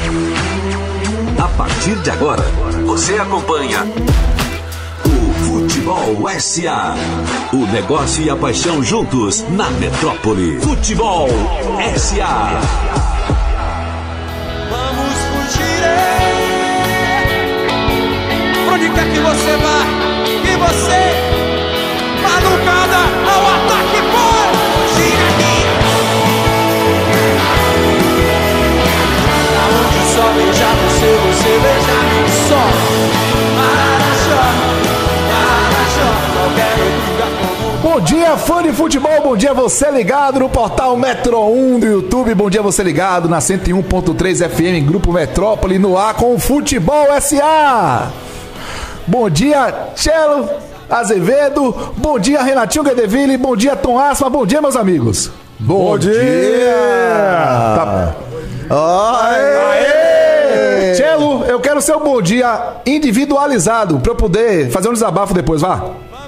A partir de agora, você acompanha o Futebol SA. O negócio e a paixão juntos na metrópole. Futebol SA. Vamos fugir, pra onde quer que você vá, que você malucada ao ataque, pô, gira aqui. Aonde o sol beija você beija o sol. Marajó, qualquer lugar comum. Bom dia, fã de futebol, bom dia você ligado no portal Metro 1 do YouTube, bom dia você ligado na 101.3 FM, Grupo Metrópole, no ar com o Futebol SA. Bom dia, Tchelo Azevedo, bom dia, Renatinho Guedeville, bom dia, Tom Asma, bom dia, meus amigos. Bom dia! Tá. Aê! Tchelo, eu quero seu bom dia individualizado, pra eu poder fazer um desabafo depois, vá.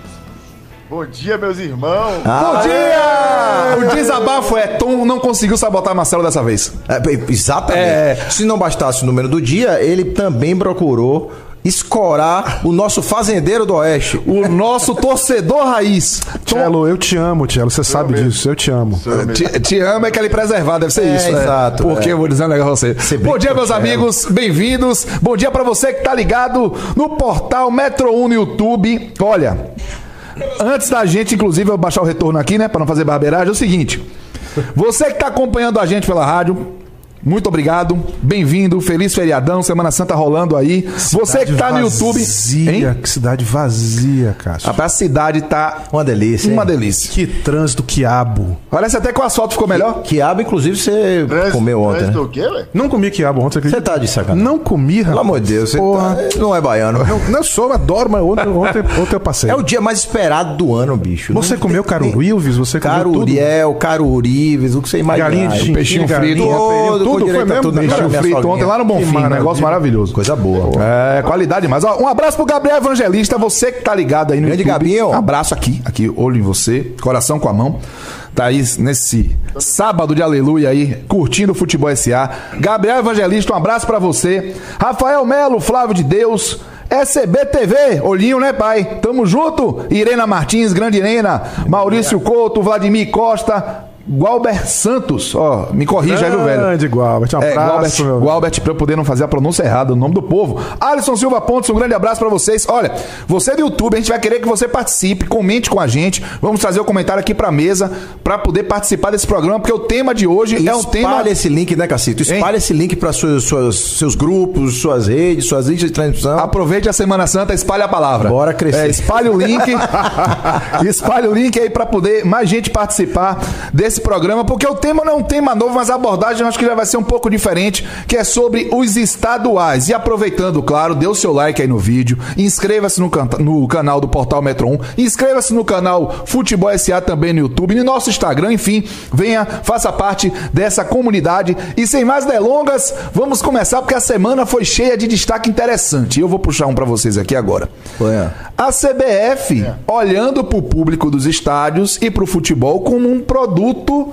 Bom dia, meus irmãos! Bom dia! O desabafo é: Tom não conseguiu sabotar Marcelo dessa vez. Exatamente. Se não bastasse o número do dia, ele também procurou escorar o nosso fazendeiro do Oeste. O nosso torcedor raiz. Tchelo, eu te amo, Tchelo. Você sabe disso, eu te amo. Te amo é que ele preservar, deve ser isso. Exato. Porque eu vou dizer um negócio a você. Bom dia, meus amigos, bem-vindos. Bom dia pra você que tá ligado no portal Metro 1 no YouTube. Olha, antes da gente, inclusive, eu baixar o retorno aqui, né, pra não fazer barbeiragem, é o seguinte: você que tá acompanhando a gente pela rádio, muito obrigado, bem-vindo, feliz feriadão, Semana Santa rolando aí. Você que tá no YouTube, hein? Que cidade vazia, Cássio. Rapaz, a cidade tá Uma delícia. uma delícia. Que trânsito quiabo. Parece até que o asfalto ficou melhor. Quiabo, inclusive, você comeu ontem, né? O quê, velho? Não comi quiabo ontem, Você tá de sacanagem. Não comi, rapaz. Pelo amor de Deus, você não é baiano. Eu sou, adoro, mas ontem eu passei. É o dia mais esperado do ano, bicho. Você comeu carurives? Você comeu tudo? Caruriel, carurives, o que você imagina. Galinha de chinchilho, peixinho frito, tudo foi mesmo? Peixinho frito ontem lá no Bonfim, negócio maravilhoso. Coisa boa. É, qualidade demais. Ó, um abraço pro Gabriel Evangelista, você que tá ligado aí no Grande YouTube. Gabinho. Um abraço aqui, olho em você, coração com a mão. Tá aí nesse sábado de aleluia aí, curtindo o Futebol SA. Gabriel Evangelista, um abraço pra você. Rafael Melo, Flávio de Deus, SBTV, olhinho, né, pai? Tamo junto. Irena Martins, grande Irena. Maurício Couto, Vladimir Costa, Gualber Santos, ó, me corrija aí, velho. Grande Gualber, um abraço. Gualbert, pra eu poder não fazer a pronúncia errada, o nome do povo. Alisson Silva Pontes, um grande abraço pra vocês. Olha, você do YouTube, a gente vai querer que você participe, comente com a gente. Vamos trazer o comentário aqui pra mesa pra poder participar desse programa, porque o tema de hoje é um tema... Espalha esse link, né, Cacito? Espalha esse link para seus grupos, suas redes, suas listas de transmissão. Aproveite a Semana Santa, espalhe a palavra. Bora crescer. Espalhe o link. Espalhe o link aí pra poder mais gente participar desse programa, porque o tema não é um tema novo, mas a abordagem eu acho que já vai ser um pouco diferente, que é sobre os estaduais. E aproveitando, claro, dê o seu like aí no vídeo, inscreva-se no canal do Portal Metro 1, inscreva-se no canal Futebol SA também no YouTube, no nosso Instagram, enfim, venha, faça parte dessa comunidade. E sem mais delongas, vamos começar, porque a semana foi cheia de destaque interessante. E eu vou puxar um pra vocês aqui agora. A CBF, olhando pro público dos estádios e pro futebol como um produto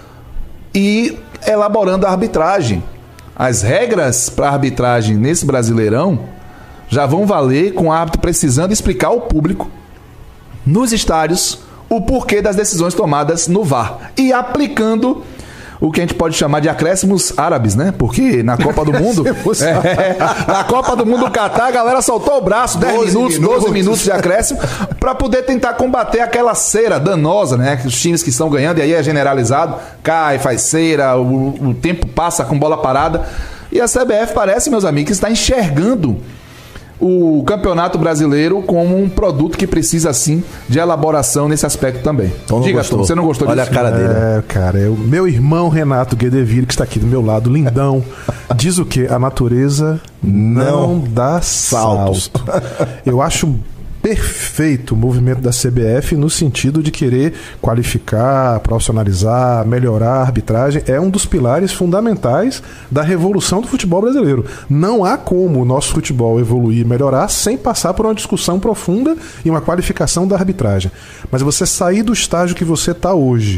e elaborando a arbitragem. As regras para arbitragem nesse Brasileirão já vão valer com o árbitro precisando explicar ao público nos estádios o porquê das decisões tomadas no VAR e aplicando o que a gente pode chamar de acréscimos árabes, né? Porque na Copa do Mundo... na Copa do Mundo do Catar, a galera soltou o braço, 12 minutos de acréscimo, para poder tentar combater aquela cera danosa, né? Os times que estão ganhando, e aí é generalizado, cai, faz cera, o tempo passa com bola parada. E a CBF parece, meus amigos, que está enxergando o Campeonato Brasileiro como um produto que precisa, sim, de elaboração nesse aspecto também. Diga, Tom, você não gostou disso? Olha a cara dele. Cara, meu irmão Renato Guedeville, que está aqui do meu lado, lindão, diz o quê? A natureza não dá salto. Eu acho perfeito o movimento da CBF no sentido de querer qualificar, profissionalizar, melhorar a arbitragem. É um dos pilares fundamentais da revolução do futebol brasileiro. Não há como o nosso futebol evoluir e melhorar sem passar por uma discussão profunda e uma qualificação da arbitragem. Mas você sair do estágio que você está hoje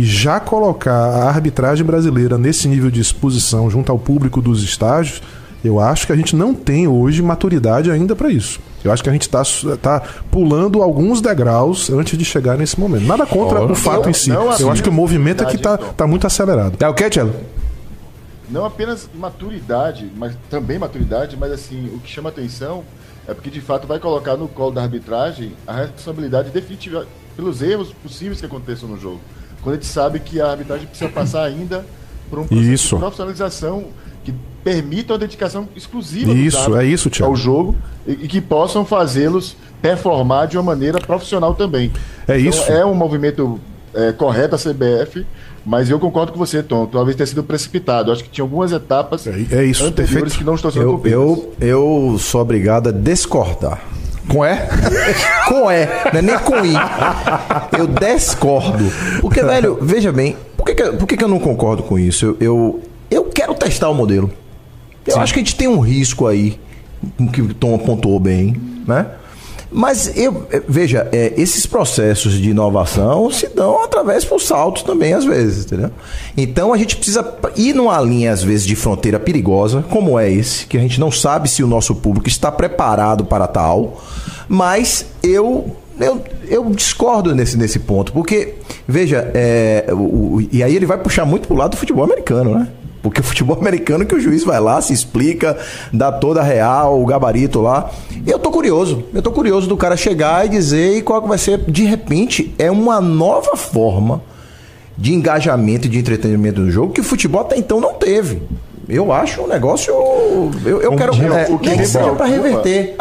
E já colocar a arbitragem brasileira nesse nível de exposição junto ao público dos estádios, eu acho que a gente não tem hoje maturidade ainda para isso. Eu acho que a gente tá pulando alguns degraus antes de chegar nesse momento. Nada contra o fato em si. Eu acho que o movimento é que tá muito acelerado. É o que, Tchelo? Não apenas maturidade, mas também maturidade, mas assim, o que chama atenção é porque de fato vai colocar no colo da arbitragem a responsabilidade definitiva pelos erros possíveis que aconteçam no jogo. Quando a gente sabe que a arbitragem precisa passar ainda por um processo de profissionalização que permita uma dedicação exclusiva ao jogo e que possam fazê-los performar de uma maneira profissional também. É um movimento correto a CBF, mas eu concordo com você, Tom. Talvez tenha sido precipitado. Acho que tinha algumas etapas anteriores perfeito. Que não estão sendo cumpridas. Eu sou obrigado a discordar. Com E? Com E, não é nem com I. Eu discordo. Porque, velho, veja bem, por que eu não concordo com isso? Eu quero testar o modelo. Eu acho que a gente tem um risco aí, que o Tom apontou bem, né? Mas, veja, esses processos de inovação se dão através por saltos também, às vezes, entendeu? Então, a gente precisa ir numa linha, às vezes, de fronteira perigosa, como é esse, que a gente não sabe se o nosso público está preparado para tal, mas eu discordo nesse ponto, porque, veja, e aí ele vai puxar muito pro lado do futebol americano, né? Porque o futebol americano que o juiz vai lá, se explica, dá toda a real, o gabarito lá. Eu tô curioso do cara chegar e dizer e qual que vai ser. De repente, é uma nova forma de engajamento e de entretenimento no jogo que o futebol até então não teve. Eu acho um negócio. Eu quero. Nem que seja pra reverter.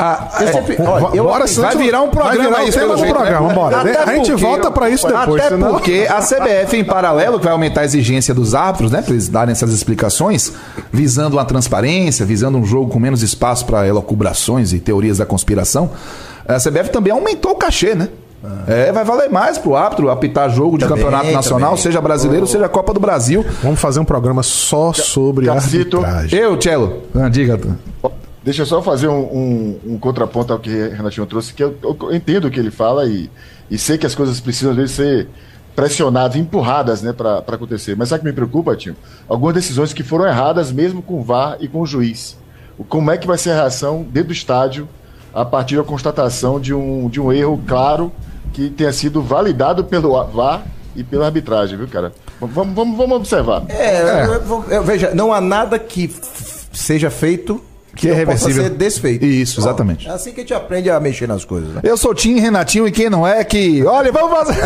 Vai virar um programa. Vai virar o tema do programa. Bora. A gente volta pra isso depois. Até porque a CBF, em paralelo, que vai aumentar a exigência dos árbitros, né? Pra eles darem essas explicações, visando uma transparência, visando um jogo com menos espaço para elucubrações e teorias da conspiração. A CBF também aumentou o cachê, né? Vai valer mais pro árbitro apitar jogo de campeonato nacional, seja brasileiro, seja Copa do Brasil. Vamos fazer um programa só sobre arbitragem. Tchelo, diga. Deixa eu só fazer um contraponto ao que o Renatinho trouxe, que eu entendo o que ele fala e sei que as coisas precisam às vezes ser pressionadas, empurradas, né, para acontecer. Mas sabe o que me preocupa, Tio? Algumas decisões que foram erradas mesmo com o VAR e com o juiz. Como é que vai ser a reação dentro do estádio a partir da constatação de um erro claro que tenha sido validado pelo VAR e pela arbitragem, viu, cara? Vamos observar. Veja, não há nada que seja feito que é reversível, possa ser desfeito. Isso, exatamente. É assim que a gente aprende a mexer nas coisas, né? Eu sou Tim Renatinho e quem não é que... Olha, vamos fazer...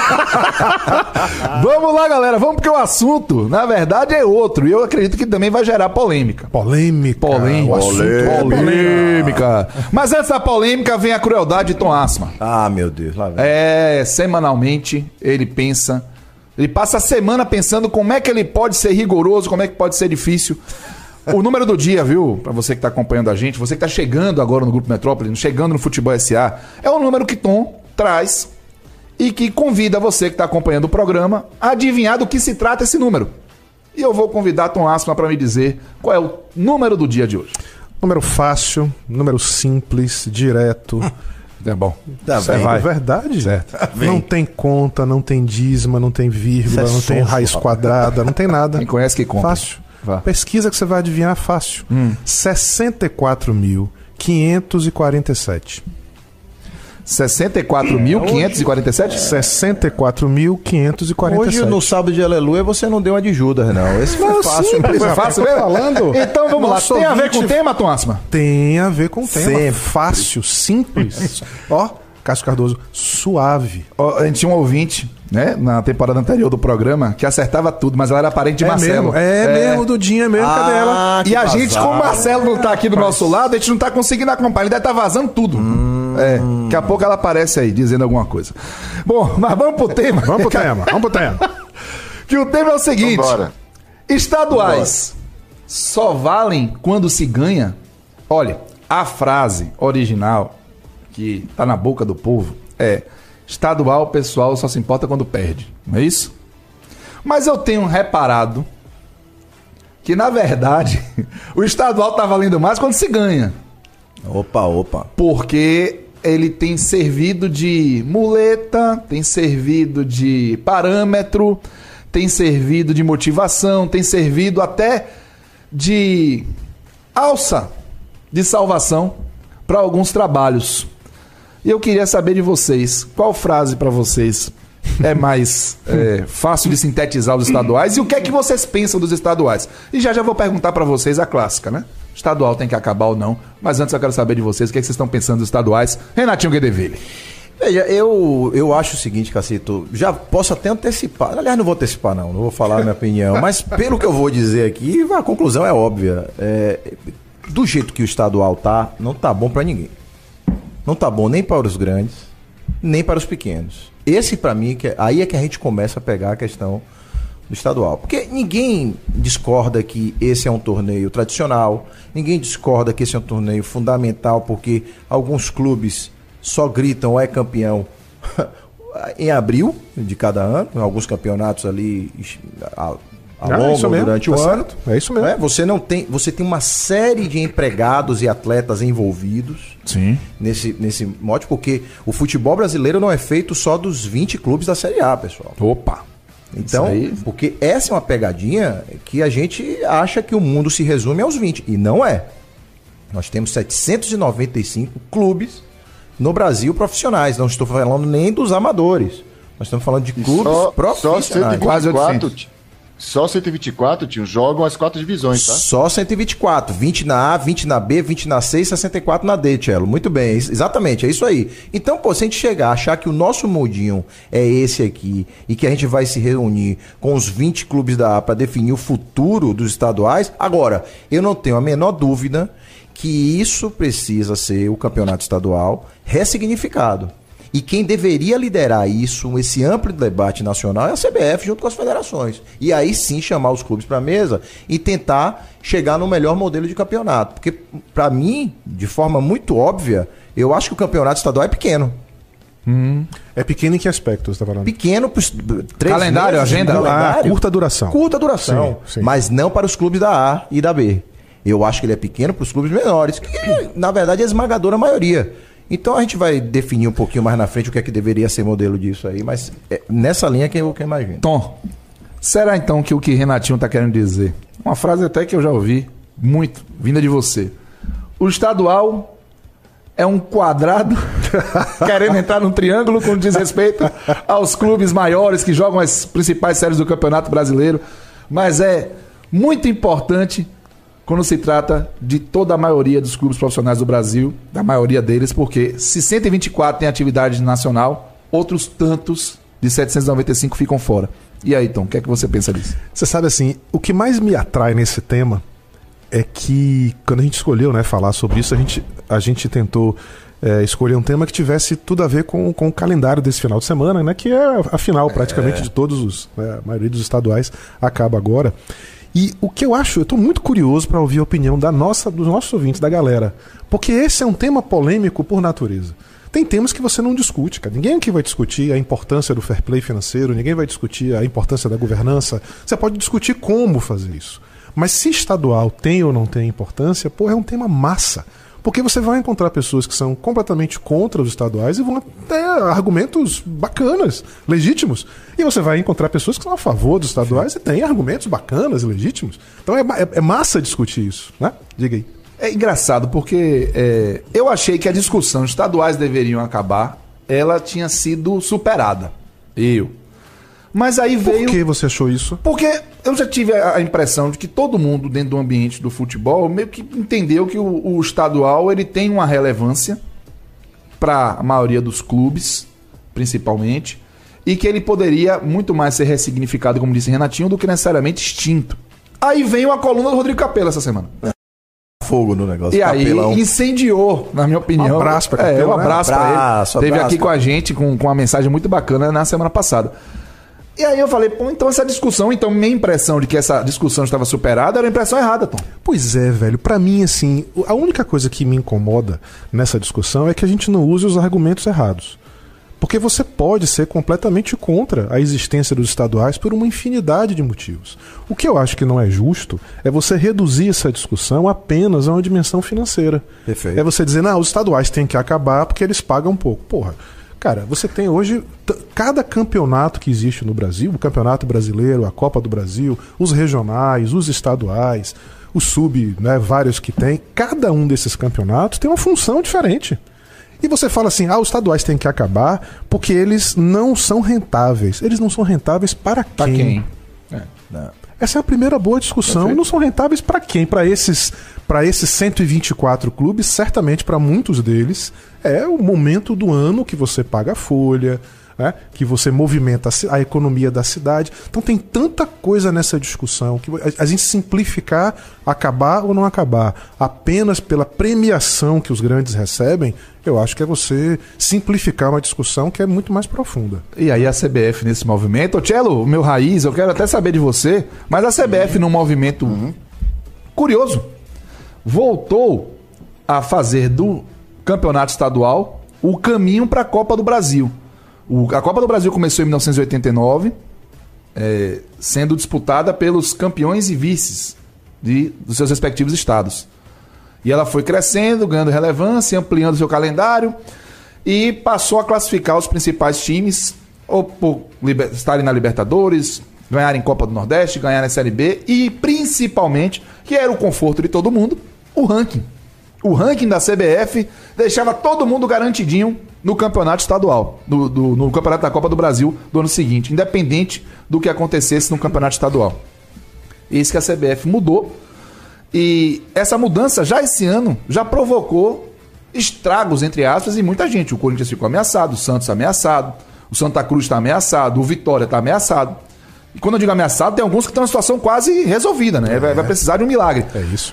Vamos lá, galera. Vamos porque o assunto, na verdade, é outro. E eu acredito que também vai gerar polêmica. Polêmica. Mas antes da polêmica vem a crueldade de Tom Assman. Ah, meu Deus. Lá vem. Semanalmente ele pensa... Ele passa a semana pensando como é que ele pode ser rigoroso, como é que pode ser difícil... O número do dia, viu? Pra você que tá acompanhando a gente, você que tá chegando agora no Grupo Metrópole, chegando no Futebol SA, é o número que Tom traz e que convida você que tá acompanhando o programa a adivinhar do que se trata esse número. E eu vou convidar Tom Assman para me dizer qual é o número do dia de hoje. Número fácil, número simples, direto. É bom. Tá bem. É verdade? Certo. Não tem conta, não tem dízima, não tem vírgula, não tem raiz quadrada, não tem nada. Quem conhece que conta. Fácil. Pesquisa que você vai adivinhar fácil. 64.547. 64.547? 64.547. Hoje, no sábado de Aleluia, você não deu uma de Judas, não. Esse foi fácil. Foi fácil mesmo? Falando. Então vamos lá. Tem a ver com o tema, Tom Assman? Tem a ver com o tema. Fácil, simples. Ó, Cássio Cardoso, suave. A gente tinha um ouvinte, né, na temporada anterior do programa, que acertava tudo, mas ela era parente de Marcelo. Mesmo, Dudinha mesmo, cadê ela? E a gente, como o Marcelo não tá aqui do nosso lado, a gente não tá conseguindo acompanhar, ele deve estar vazando tudo. Daqui a pouco ela aparece aí, dizendo alguma coisa. Bom, mas vamos pro tema. Vamos pro tema. Que o tema é o seguinte: estaduais só valem quando se ganha? Olha, a frase original que tá na boca do povo é: estadual, o pessoal só se importa quando perde. Não é isso? Mas eu tenho reparado que, na verdade, o estadual tá valendo mais quando se ganha. Opa. Porque ele tem servido de muleta, tem servido de parâmetro, tem servido de motivação, tem servido até de alça de salvação para alguns trabalhos. E eu queria saber de vocês, qual frase para vocês é mais fácil de sintetizar os estaduais e o que é que vocês pensam dos estaduais? E já vou perguntar para vocês a clássica, né? Estadual tem que acabar ou não, mas antes eu quero saber de vocês o que é que vocês estão pensando dos estaduais. Renatinho Guedeville. Veja, eu acho o seguinte, Cacito, já posso até antecipar, aliás, não vou antecipar não vou falar a minha opinião, mas pelo que eu vou dizer aqui, a conclusão é óbvia. Do jeito que o estadual tá, não tá bom para ninguém. Não tá bom nem para os grandes, nem para os pequenos. Esse, para mim, aí é que a gente começa a pegar a questão do estadual. Porque ninguém discorda que esse é um torneio tradicional, ninguém discorda que esse é um torneio fundamental, porque alguns clubes só gritam é campeão em abril de cada ano, em alguns campeonatos ali ao longo durante o ano. É isso mesmo. Você tem uma série de empregados e atletas envolvidos. Sim. Nesse mote, porque o futebol brasileiro não é feito só dos 20 clubes da Série A, pessoal. Opa! Então, porque essa é uma pegadinha que a gente acha que o mundo se resume aos 20, e não é. Nós temos 795 clubes no Brasil profissionais, não estou falando nem dos amadores. Nós estamos falando de clubes profissionais. Quase 800. Só 124, tio, jogam as 4 divisões, tá? Só 124. 20 na A, 20 na B, 20 na C e 64 na D, Tchelo. Muito bem, exatamente, é isso aí. Então, se a gente chegar a achar que o nosso mundinho é esse aqui e que a gente vai se reunir com os 20 clubes da A para definir o futuro dos estaduais, agora, eu não tenho a menor dúvida que isso precisa ser o campeonato estadual ressignificado. E quem deveria liderar isso, esse amplo debate nacional, é a CBF junto com as federações. E aí sim chamar os clubes para a mesa e tentar chegar no melhor modelo de campeonato. Porque, para mim, de forma muito óbvia, eu acho que o campeonato estadual é pequeno. É pequeno em que aspecto você está falando? Pequeno para os 3 calendário, meses, agenda? Calendário. Curta duração. Curta duração. Sim. Mas não para os clubes da A e da B. Eu acho que ele é pequeno para os clubes menores, que na verdade é a esmagadora maioria. Então a gente vai definir um pouquinho mais na frente o que é que deveria ser modelo disso aí, mas é nessa linha que eu imagino. Tom, será então que o que Renatinho está querendo dizer? Uma frase até que eu já ouvi muito, vinda de você. O estadual é um quadrado querendo entrar num triângulo com desrespeito aos clubes maiores que jogam as principais séries do Campeonato Brasileiro, mas é muito importante quando se trata de toda a maioria dos clubes profissionais do Brasil, da maioria deles, porque se 124 tem atividade nacional, outros tantos de 795 ficam fora. E aí, Tom, o que é que você pensa disso? Você sabe assim, o que mais me atrai nesse tema é que quando a gente escolheu, né, falar sobre isso, a gente tentou escolher um tema que tivesse tudo a ver com o calendário desse final de semana, né, que é a final praticamente de todos os, né, a maioria dos estaduais acaba agora. E o que eu estou muito curioso para ouvir a opinião dos nossos ouvintes, da galera. Porque esse é um tema polêmico por natureza. Tem temas que você não discute, cara. Ninguém aqui vai discutir a importância do fair play financeiro, ninguém vai discutir a importância da governança. Você pode discutir como fazer isso. Mas se estadual tem ou não tem importância, é um tema massa. Porque você vai encontrar pessoas que são completamente contra os estaduais e vão ter argumentos bacanas, legítimos. E você vai encontrar pessoas que são a favor dos estaduais e têm argumentos bacanas e legítimos. Então é massa discutir isso, né? Diga aí. É engraçado porque eu achei que a discussão estaduais deveriam acabar, ela tinha sido superada. Mas aí veio... Por que você achou isso? Porque eu já tive a impressão de que todo mundo dentro do ambiente do futebol meio que entendeu que o estadual ele tem uma relevância para a maioria dos clubes, principalmente, e que ele poderia muito mais ser ressignificado, como disse Renatinho, do que necessariamente extinto. Aí veio a coluna do Rodrigo Capello essa semana. Fogo no negócio. E aí incendiou, na minha opinião. Um abraço para Capello. Um abraço para ele. Teve aqui com a gente com uma mensagem muito bacana na semana passada. E aí eu falei, então essa discussão, minha impressão de que essa discussão estava superada era a impressão errada, Tom. Pois é, velho. Pra mim, assim, a única coisa que me incomoda nessa discussão é que a gente não use os argumentos errados. Porque você pode ser completamente contra a existência dos estaduais por uma infinidade de motivos. O que eu acho que não é justo é você reduzir essa discussão apenas a uma dimensão financeira. Perfeito. É você dizer, não, os estaduais têm que acabar porque eles pagam pouco. Porra, cara, você tem hoje cada campeonato que existe no Brasil, o Campeonato Brasileiro, a Copa do Brasil, os regionais, os estaduais, o sub, né, vários que tem, cada um desses campeonatos tem uma função diferente. E você fala assim, os estaduais têm que acabar porque eles não são rentáveis. Eles não são rentáveis para quem? Pra quem? Essa é a primeira boa discussão. Perfeito. E não são rentáveis para quem? Para esses 124 clubes, certamente para muitos deles, é o momento do ano que você paga a folha, né, que você movimenta a economia da cidade. Então tem tanta coisa nessa discussão que a gente simplificar, acabar ou não acabar, apenas pela premiação que os grandes recebem, eu acho que é você simplificar uma discussão que é muito mais profunda. E aí a CBF nesse movimento, ô Tchelo, meu raiz, eu quero até saber de você, mas a CBF num movimento curioso, voltou a fazer do campeonato estadual o caminho para a Copa do Brasil. A Copa do Brasil começou em 1989, sendo disputada pelos campeões e vices dos seus respectivos estados. E ela foi crescendo, ganhando relevância, ampliando seu calendário e passou a classificar os principais times, ou por estarem na Libertadores, ganharem Copa do Nordeste, ganharem a Série B e principalmente, que era o conforto de todo mundo, o ranking. O ranking da CBF deixava todo mundo garantidinho no campeonato estadual, no campeonato da Copa do Brasil do ano seguinte, independente do que acontecesse no campeonato estadual. Isso que a CBF mudou. E essa mudança, já esse ano, já provocou estragos, entre aspas, em muita gente. O Corinthians ficou ameaçado, o Santos ameaçado, o Santa Cruz está ameaçado, o Vitória está ameaçado. E quando eu digo ameaçado, tem alguns que estão em situação quase resolvida, né? Vai precisar de um milagre. É isso.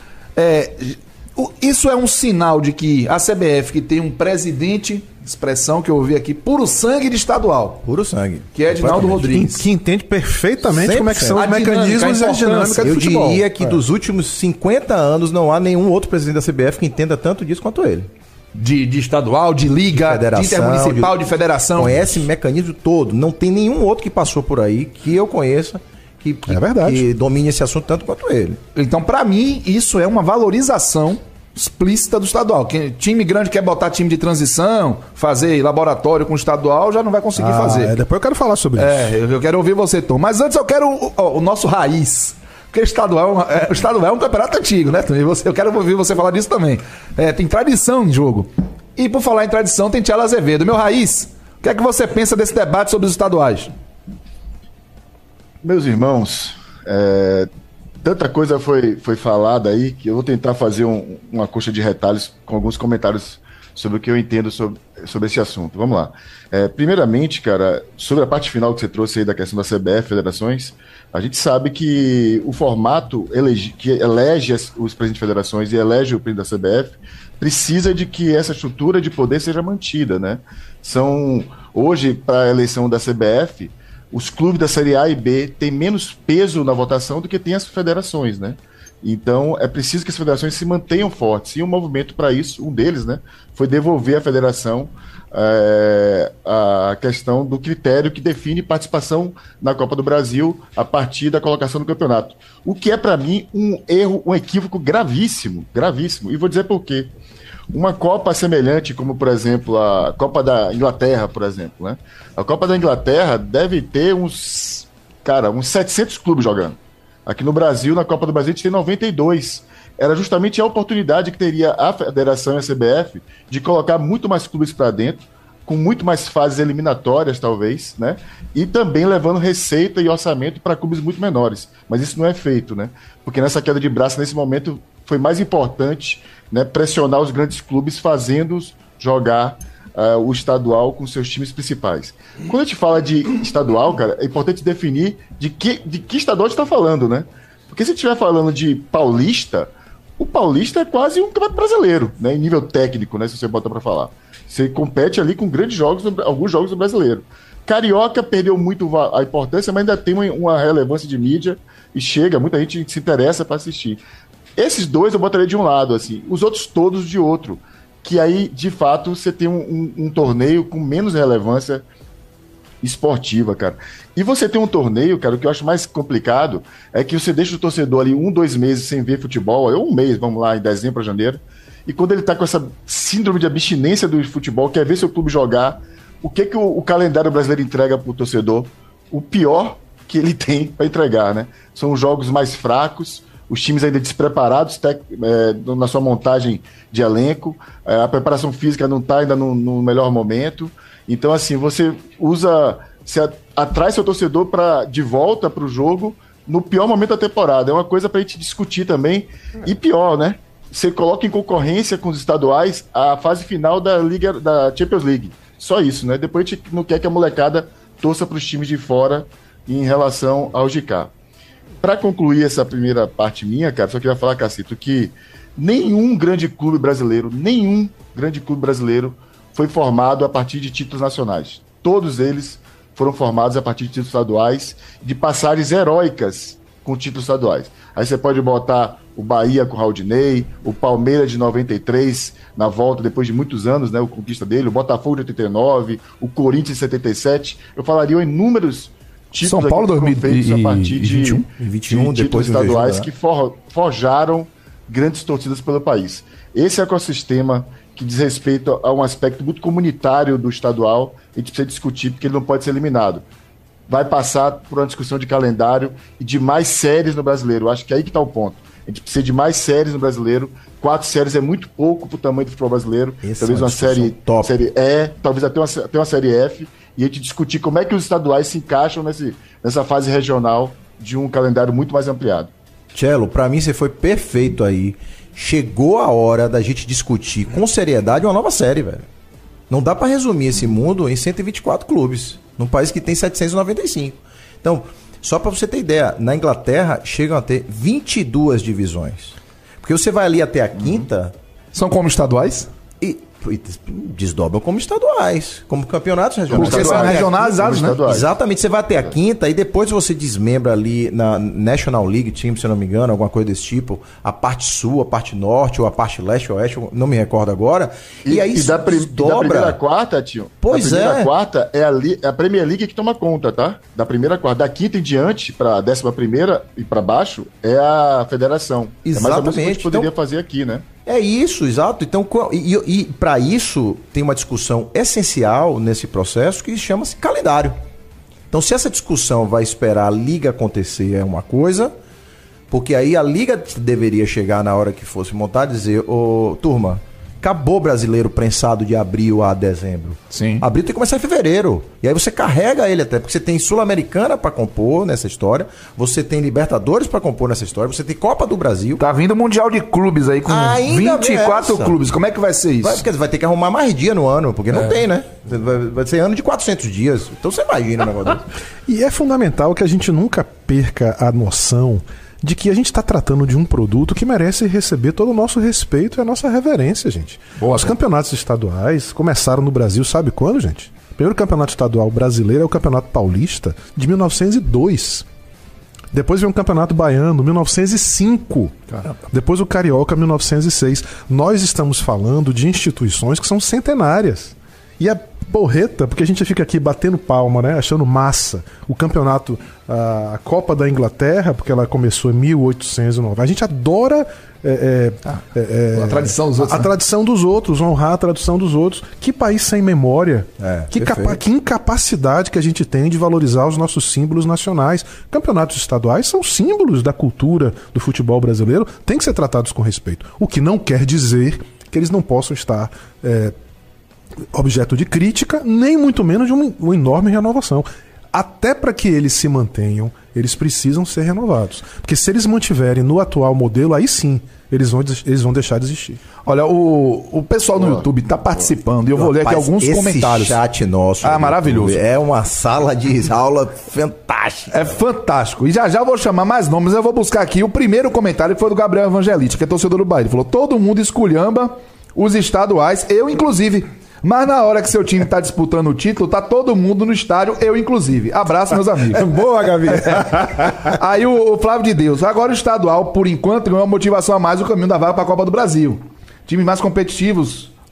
Isso é um sinal de que a CBF, que tem um presidente, expressão que eu ouvi aqui, puro sangue de estadual. Puro sangue. Que é Edinaldo Rodrigues. Que entende perfeitamente como é que são os A dinâmica, mecanismos e a dinâmica do Eu futebol. diria que dos últimos 50 anos não há nenhum outro presidente da CBF que entenda tanto disso quanto ele. De estadual, de liga, Federação, de intermunicipal, de federação. Conhece o mecanismo todo. Não tem nenhum outro que passou por aí que eu conheça É verdade. que domine esse assunto tanto quanto ele. Então, pra mim, isso é uma valorização explícita do estadual. Quem, time grande quer botar time de transição, fazer laboratório com o estadual, já não vai conseguir fazer. Depois eu quero falar sobre isso. Eu quero ouvir você, Tom. Mas antes eu quero o nosso o Porque o estadual é um campeonato antigo, né, Tom? Eu quero ouvir você falar disso também. Tem tradição em jogo. E por falar em tradição, tem Tchelo Azevedo. Meu Raiz, o que é que você pensa desse debate sobre os estaduais? Meus irmãos, tanta coisa foi falada aí que eu vou tentar fazer uma coxa de retalhos com alguns comentários sobre o que eu entendo sobre esse assunto. Vamos lá. Primeiramente, cara, sobre a parte final que você trouxe aí da questão da CBF, federações, a gente sabe que o formato que elege os presidentes de federações e elege o presidente da CBF precisa de que essa estrutura de poder seja mantida, né? Hoje, para a eleição da CBF, os clubes da Série A e B têm menos peso na votação do que tem as federações, né? Então, é preciso que as federações se mantenham fortes. E um movimento para isso, um deles, né, foi devolver à federação a questão do critério que define participação na Copa do Brasil a partir da colocação do campeonato. O que é, para mim, um erro, um equívoco gravíssimo, gravíssimo. E vou dizer por quê. Uma Copa semelhante, como, por exemplo, a Copa da Inglaterra, por exemplo, né? A Copa da Inglaterra deve ter uns 700 clubes jogando. Aqui no Brasil, na Copa do Brasil, a gente tem 92. Era justamente a oportunidade que teria a Federação e a CBF de colocar muito mais clubes para dentro, com muito mais fases eliminatórias, talvez, né? E também levando receita e orçamento para clubes muito menores. Mas isso não é feito, né? Porque nessa queda de braço, nesse momento, foi mais importante, né, pressionar os grandes clubes, fazendo-os jogar o estadual com seus times principais. Quando a gente fala de estadual, cara, é importante definir de que estadual a gente está falando, né? Porque se a gente estiver falando de paulista, o paulista é quase um campeonato brasileiro, né, em nível técnico, né, se você bota para falar. Você compete ali com grandes jogos, alguns jogos do brasileiro. Carioca perdeu muito a importância, mas ainda tem uma relevância de mídia e muita gente se interessa para assistir. Esses dois eu botaria de um lado, assim, os outros todos de outro. que aí, de fato, você tem um torneio com menos relevância esportiva, cara. E você tem um torneio, cara, o que eu acho mais complicado é que você deixa o torcedor ali 1-2 meses sem ver futebol, ou um mês, vamos lá, em dezembro a janeiro, e quando ele tá com essa síndrome de abstinência do futebol, quer ver seu clube jogar, o que o calendário brasileiro entrega pro torcedor? O pior que ele tem para entregar, né? São os jogos mais fracos, os times ainda despreparados na sua montagem de elenco, a preparação física não está ainda no melhor momento. Então, assim, você atrai seu torcedor de volta para o jogo no pior momento da temporada. É uma coisa para a gente discutir também. E pior, né? Você coloca em concorrência com os estaduais a fase final da Champions League. Só isso, né? Depois a gente não quer que a molecada torça para os times de fora em relação ao GK. Para concluir essa primeira parte minha, cara, só queria falar, Cacito, que nenhum grande clube brasileiro foi formado a partir de títulos nacionais. Todos eles foram formados a partir de títulos estaduais, de passagens heróicas com títulos estaduais. Aí você pode botar o Bahia com o Raudinei, o Palmeiras de 93, na volta, depois de muitos anos, né, o conquista dele, o Botafogo de 89, o Corinthians de 77. Eu falaria em números títulos São Paulo 2021 a partir de 21, depois estaduais que forjaram grandes torcidas pelo país. Esse ecossistema que diz respeito a um aspecto muito comunitário do estadual, a gente precisa discutir porque ele não pode ser eliminado. Vai passar por uma discussão de calendário e de mais séries no brasileiro. Eu acho que é aí que está o ponto. A gente precisa de mais séries no brasileiro. 4 séries é muito pouco para o tamanho do futebol brasileiro. Talvez uma série E, talvez até uma série F. E a gente discutir como é que os estaduais se encaixam nessa fase regional de um calendário muito mais ampliado. Cello, pra mim você foi perfeito aí. Chegou a hora da gente discutir com seriedade uma nova série, velho. Não dá pra resumir esse mundo em 124 clubes, num país que tem 795. Então, só pra você ter ideia, na Inglaterra chegam a ter 22 divisões. Porque você vai ali até a quinta... São como estaduais? E desdobram como estaduais, como campeonatos regionais. Porque são regionalizados, né? Exatamente, você vai até a quinta e depois você desmembra ali na National League Team, se eu não me engano, alguma coisa desse tipo, a parte sul, a parte norte, ou a parte leste ou oeste, não me recordo agora. E aí da primeira a quarta, tio? Pois da primeira a quarta é a Premier League que toma conta, tá? Da primeira a quarta. Da quinta em diante, pra 11ª e pra baixo, é a federação. Exatamente. É mais ou menos o que a gente poderia fazer aqui, né? É isso, exato. Então, e para isso tem uma discussão essencial nesse processo que chama-se calendário. Então, se essa discussão vai esperar a liga acontecer é uma coisa, porque aí a liga deveria chegar na hora que fosse montar e dizer, ô, turma, acabou o brasileiro prensado de abril a dezembro. Sim. Abril tem que começar em fevereiro. E aí você carrega ele até, porque você tem Sul-Americana pra compor nessa história, você tem Libertadores pra compor nessa história, você tem Copa do Brasil. Tá vindo o Mundial de Clubes aí com Ainda 24 clubes. Como é que vai ser isso? Vai ter que arrumar mais dia no ano, porque não tem, né? Vai ser ano de 400 dias. Então você imagina o negócio desse. E é fundamental que a gente nunca perca a noção de que a gente está tratando de um produto que merece receber todo o nosso respeito e a nossa reverência, gente. Boa, os campeonatos estaduais começaram no Brasil, sabe quando, gente? O primeiro campeonato estadual brasileiro é o Campeonato Paulista, de 1902. Depois vem o Campeonato Baiano, 1905. Caramba. Depois o Carioca, 1906. Nós estamos falando de instituições que são centenárias. E a porreta, porque a gente fica aqui batendo palma, né? Achando massa. O campeonato, a Copa da Inglaterra, porque ela começou em 1809. A gente adora a tradição dos outros. A tradição dos outros, honrar a tradição dos outros. Que país sem memória. Que incapacidade que a gente tem de valorizar os nossos símbolos nacionais. Campeonatos estaduais são símbolos da cultura do futebol brasileiro, tem que ser tratados com respeito. O que não quer dizer que eles não possam estar objeto de crítica, nem muito menos de uma enorme renovação. Até para que eles se mantenham, eles precisam ser renovados. Porque se eles mantiverem no atual modelo, aí sim, eles vão deixar de existir. Olha, o pessoal no YouTube está participando e eu vou ler aqui alguns comentários. Esse chat nosso. Maravilhoso. É uma sala de aula fantástica. É fantástico. E já eu vou chamar mais nomes. Eu vou buscar aqui o primeiro comentário que foi do Gabriel Evangelista, que é torcedor do Bahia. Ele falou: todo mundo esculhamba os estaduais, eu inclusive. Mas na hora que seu time tá disputando o título, tá todo mundo no estádio, eu inclusive. Abraço, meus amigos. Boa, Gabi. Aí o Flávio de Deus. Agora o estadual, por enquanto, ganhou uma motivação a mais o caminho da vaga para a Copa do Brasil. Times mais competitivos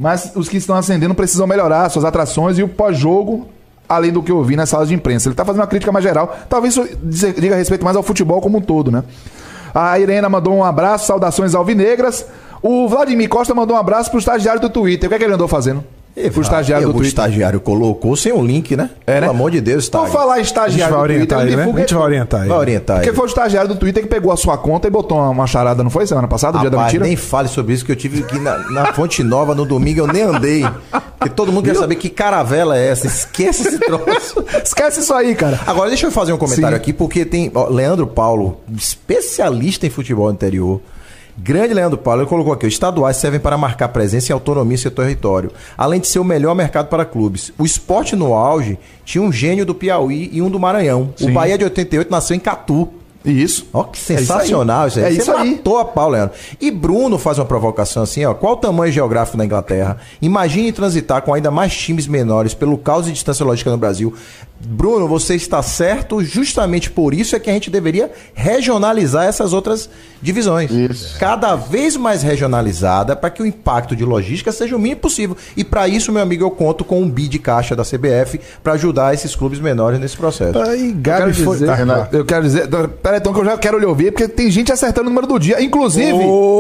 mas os que estão ascendendo precisam melhorar suas atrações e o pós-jogo, além do que eu vi nas salas de imprensa. Ele tá fazendo uma crítica mais geral, talvez isso diga respeito mais ao futebol como um todo, né? A Irena mandou um abraço, saudações alvinegras. O Vladimir Costa mandou um abraço pro estagiário do Twitter. O que é que ele andou fazendo? Pro estagiário do O Twitter. estagiário colocou sem um link, né? É, né? Pelo amor de Deus, Por estagiário. falar em A gente estagiário vai do Twitter, orientar ele, né? A gente vai orientar ele. Vai orientar Porque ele. foi o estagiário do Twitter que pegou a sua conta e botou uma charada, não foi? Semana passada, o dia da Rapaz, mentira? nem fale sobre isso, que eu tive que ir na Fonte Nova no domingo, eu nem andei. Porque todo mundo quer saber que caravela é essa. Esquece esse troço. Esquece isso aí, cara. Agora, deixa eu fazer um comentário Sim. aqui, porque tem Leandro Paulo, especialista em futebol interior. Grande Leandro Paulo, ele colocou aqui: os estaduais servem para marcar presença e autonomia em seu território, além de ser o melhor mercado para clubes. O esporte no auge tinha um gênio do Piauí e um do Maranhão. Sim. O Bahia de 88 nasceu em Catu. Isso. Ó, que sensacional isso aí. É Você isso aí. matou a pau, Leandro. E Bruno faz uma provocação assim, ó. Qual o tamanho geográfico da Inglaterra? Imagine transitar com ainda mais times menores pelo caos e distância logística no Brasil. Bruno, você está certo. Justamente por isso é que a gente deveria regionalizar essas outras divisões. Isso. Cada vez mais regionalizada para que o impacto de logística seja o mínimo possível. E para isso, meu amigo, eu conto com um bi de caixa da CBF para ajudar esses clubes menores nesse processo. Aí, Gabi foi. dizer, Renato. eu quero dizer. Peraí, então que eu já quero lhe ouvir, porque tem gente acertando o número do dia. Inclusive.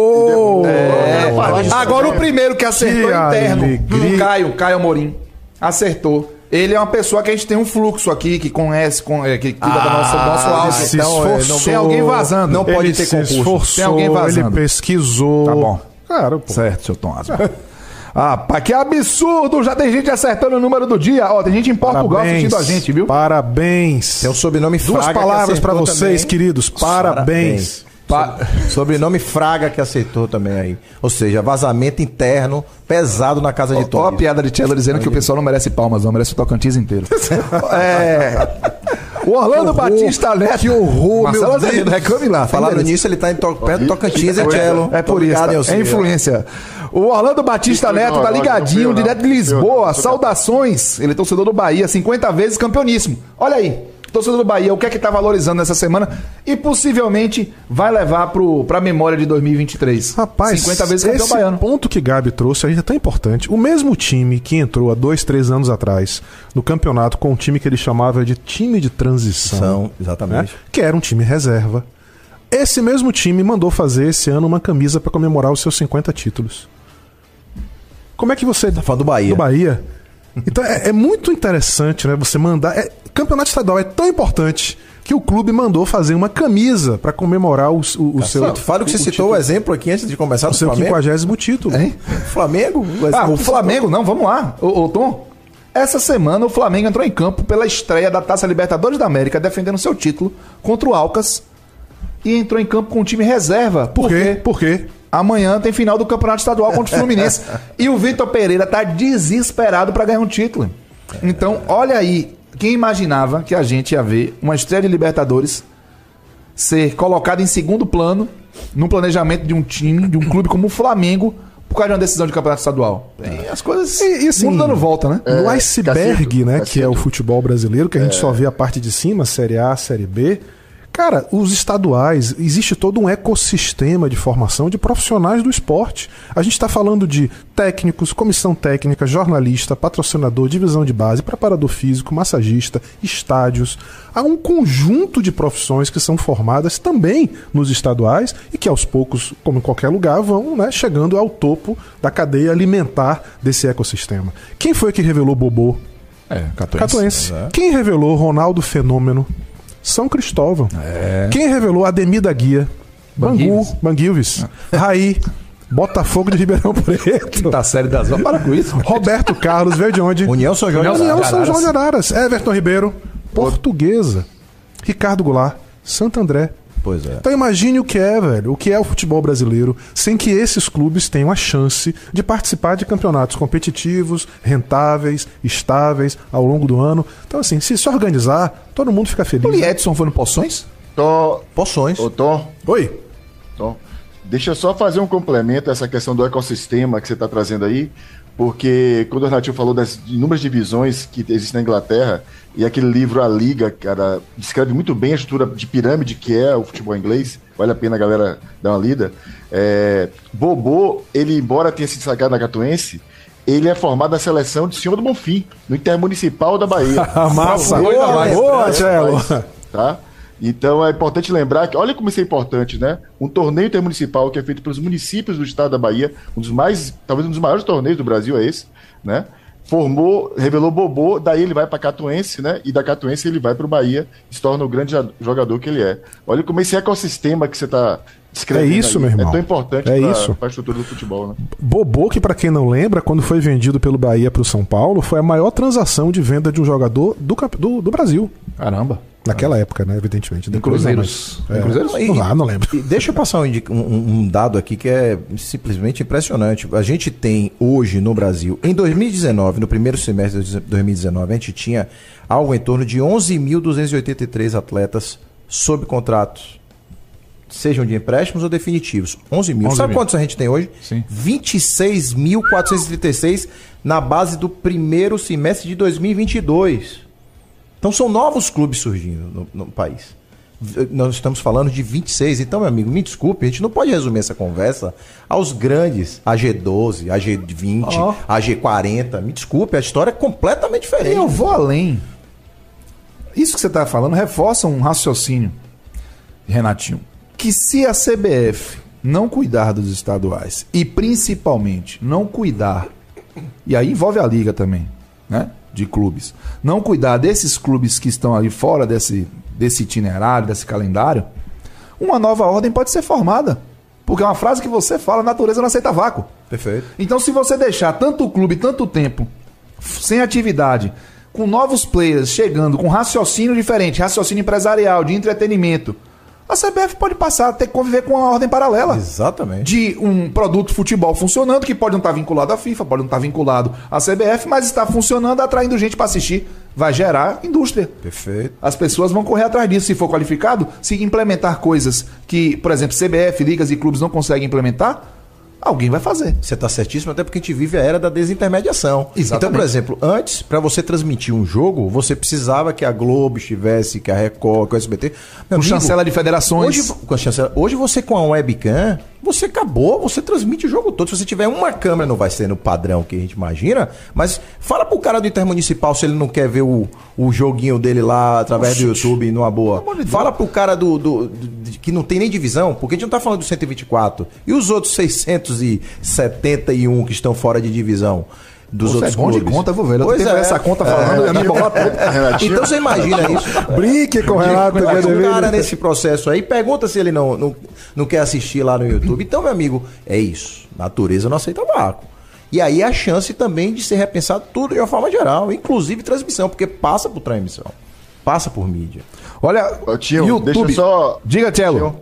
Agora o primeiro que acertou Que interno. alegria. Caio Amorim. Acertou. Ele é uma pessoa que a gente tem um fluxo aqui, que conhece, que cuida do nosso áudio. se Então, esforçou. tem alguém vazando. Não pode Ele ter se concurso. esforçou, Tem alguém vazando. ele pesquisou. Tá bom. Claro, pô. Certo, seu Tom Asma. Ah, pá, que absurdo! Já tem gente acertando o número do dia. Ó, tem gente em Portugal assistindo a gente, viu? Parabéns. Tem um sobrenome Duas Fraga que palavras pra acertou vocês, também. queridos. Parabéns. Sobrenome Fraga que aceitou também aí. Ou seja, vazamento interno pesado na casa de Ó a Tom. piada de Tchela dizendo que o pessoal não merece palmas, não merece o Tocantins inteiro. O Orlando Batista Neto. Que horror, Marcelo meu Deus. Azevedo, reclame lá. Falando Beleza. nisso, ele tá perto do Tocantins, é Cello. É por isso, Obrigado, tá? É influência. O Orlando Batista Não, Neto tá não, ligadinho, não, direto de não, Lisboa. não. Saudações. Ele é torcedor do Bahia, 50 vezes campeoníssimo. Olha aí, torcedor do Bahia, o que é que tá valorizando nessa semana? E possivelmente vai levar pra memória de 2023. Rapaz, 50 vezes campeão esse baiano. ponto que Gabi trouxe aí é tão importante. O mesmo time que entrou há 2, 3 anos atrás no campeonato com um time que ele chamava de time de transição, São, exatamente. né? Que era um time reserva. Esse mesmo time mandou fazer esse ano uma camisa para comemorar os seus 50 títulos. Como é que você... Tá falando do Bahia. Do Bahia. Então é muito interessante, né? Você mandar... Campeonato estadual é tão importante que o clube mandou fazer uma camisa para comemorar o seu... Fala que você citou o exemplo aqui antes de começar o do seu Flamengo. 50º título. Hein? Flamengo? O Flamengo, não, vamos lá. Ô, Tom, essa semana o Flamengo entrou em campo pela estreia da Taça Libertadores da América, defendendo seu título contra o Alcas. E entrou em campo com um time reserva. Por quê? Por quê? Amanhã tem final do Campeonato Estadual contra o Fluminense. E o Vitor Pereira tá desesperado para ganhar um título. Então, olha aí. Quem imaginava que a gente ia ver uma estreia de Libertadores ser colocada em segundo plano no planejamento de um time, de um clube como o Flamengo, por causa de uma decisão de Campeonato Estadual? As coisas E assim, mundo dando volta, né? No iceberg, Cacito, né, Cacito. que é o futebol brasileiro, que a gente só vê a parte de cima, Série A, Série B. Cara, os estaduais, existe todo um ecossistema de formação de profissionais do esporte. A gente está falando de técnicos, comissão técnica, jornalista, patrocinador, divisão de base, preparador físico, massagista, estádios. Há um conjunto de profissões que são formadas também nos estaduais e que aos poucos, como em qualquer lugar, vão, né, chegando ao topo da cadeia alimentar desse ecossistema. Quem foi que revelou Bobô? Catuense. Quem revelou Ronaldo Fenômeno? São Cristóvão. Quem revelou Ademir da Guia? Bangu, Banguilves. Raí, Botafogo de Ribeirão Preto. Tá série das vamos para com isso. Roberto Carlos, veio de onde? União São João de União Araras. São João de Araras. Everton Ribeiro, Portuguesa. Ricardo Goulart, Santo André. Pois é. Então imagine o que é, velho, o que é o futebol brasileiro, sem que esses clubes tenham a chance de participar de campeonatos competitivos, rentáveis, estáveis, ao longo do ano. Então assim, se organizar, todo mundo fica O feliz. Edson foi no Poções? Poções. Ô, Tom, Oi. deixa eu só fazer um complemento a essa questão do ecossistema que você está trazendo aí, porque quando o Renatinho falou das inúmeras divisões que existem na Inglaterra, e aquele livro A Liga, cara, descreve muito bem a estrutura de pirâmide que é o futebol inglês, vale a pena a galera dar uma lida. Bobô, ele, embora tenha se destacado na Catuense, ele é formado na seleção de Senhor do Bonfim, no Intermunicipal da Bahia. Massa! Boa, Tchelo! Tá? Então é importante lembrar que, olha como isso é importante, né? Um torneio intermunicipal que é feito pelos municípios do estado da Bahia, talvez um dos maiores torneios do Brasil é esse, né? Revelou Bobô, daí ele vai para Catuense, né? E da Catuense ele vai para o Bahia, se torna o grande jogador que ele é. Olha como esse ecossistema que você está descrevendo. É isso, aí, meu irmão. É tão importante para a estrutura do futebol, né? Bobô, que para quem não lembra, quando foi vendido pelo Bahia para o São Paulo, foi a maior transação de venda de um jogador do Brasil. Caramba. Naquela época, né? Evidentemente. Em Cruzeiros. Não lembro. Deixa eu passar um dado aqui que é simplesmente impressionante. A gente tem hoje no Brasil, em 2019, no primeiro semestre de 2019, a gente tinha algo em torno de 11.283 atletas sob contratos, sejam de empréstimos ou definitivos. 11 mil. Sabe quantos a gente tem hoje? Sim. 26.436 na base do primeiro semestre de 2022. Então são novos clubes surgindo no país. Nós estamos falando de 26. Então, meu amigo, me desculpe, a gente não pode resumir essa conversa aos grandes AG12, AG20, AG40. Me desculpe, a história é completamente diferente. E eu vou além. Isso que você está falando reforça um raciocínio, Renatinho, que se a CBF não cuidar dos estaduais e principalmente não cuidar, e aí envolve a liga também, né? De clubes, não cuidar desses clubes que estão ali fora desse itinerário, desse calendário, uma nova ordem pode ser formada. Porque é uma frase que você fala, a natureza não aceita vácuo. Perfeito. Então, se você deixar tanto clube, tanto tempo, sem atividade, com novos players chegando, com raciocínio diferente, raciocínio empresarial, de entretenimento, a CBF pode passar a ter que conviver com uma ordem paralela. Exatamente. De um produto futebol funcionando, que pode não estar vinculado à FIFA, pode não estar vinculado à CBF, mas está funcionando, atraindo gente para assistir. Vai gerar indústria. Perfeito. As pessoas vão correr atrás disso, se for qualificado. Se implementar coisas que, por exemplo, CBF, ligas e clubes não conseguem implementar, alguém vai fazer. Você está certíssimo, até porque a gente vive a era da desintermediação. Exatamente. Então, por exemplo, antes, para você transmitir um jogo, você precisava que a Globo estivesse, que a Record, que o SBT... Com chancela de federações. Hoje você com a webcam, você acabou, você transmite o jogo todo. Se você tiver uma câmera, não vai ser no padrão que a gente imagina, mas fala pro cara do Intermunicipal se ele não quer ver o joguinho dele lá através do YouTube numa boa. Fala pro cara que não tem nem divisão, porque a gente não tá falando do 124. E os outros 671 que estão fora de divisão dos outros clubes. De conta, vou ver. Eu tenho essa conta falando, eu me embolar tudo. Então você imagina isso. Brinque com o Renato. Faz um cara nesse processo aí, pergunta se ele não quer assistir lá no YouTube. Então, meu amigo, é isso. Natureza não aceita vácuo. E aí a chance também de ser repensado tudo de uma forma geral, inclusive transmissão, porque passa por transmissão, passa por mídia. Olha, Tio, YouTube. deixa eu só... Diga, Tchelo.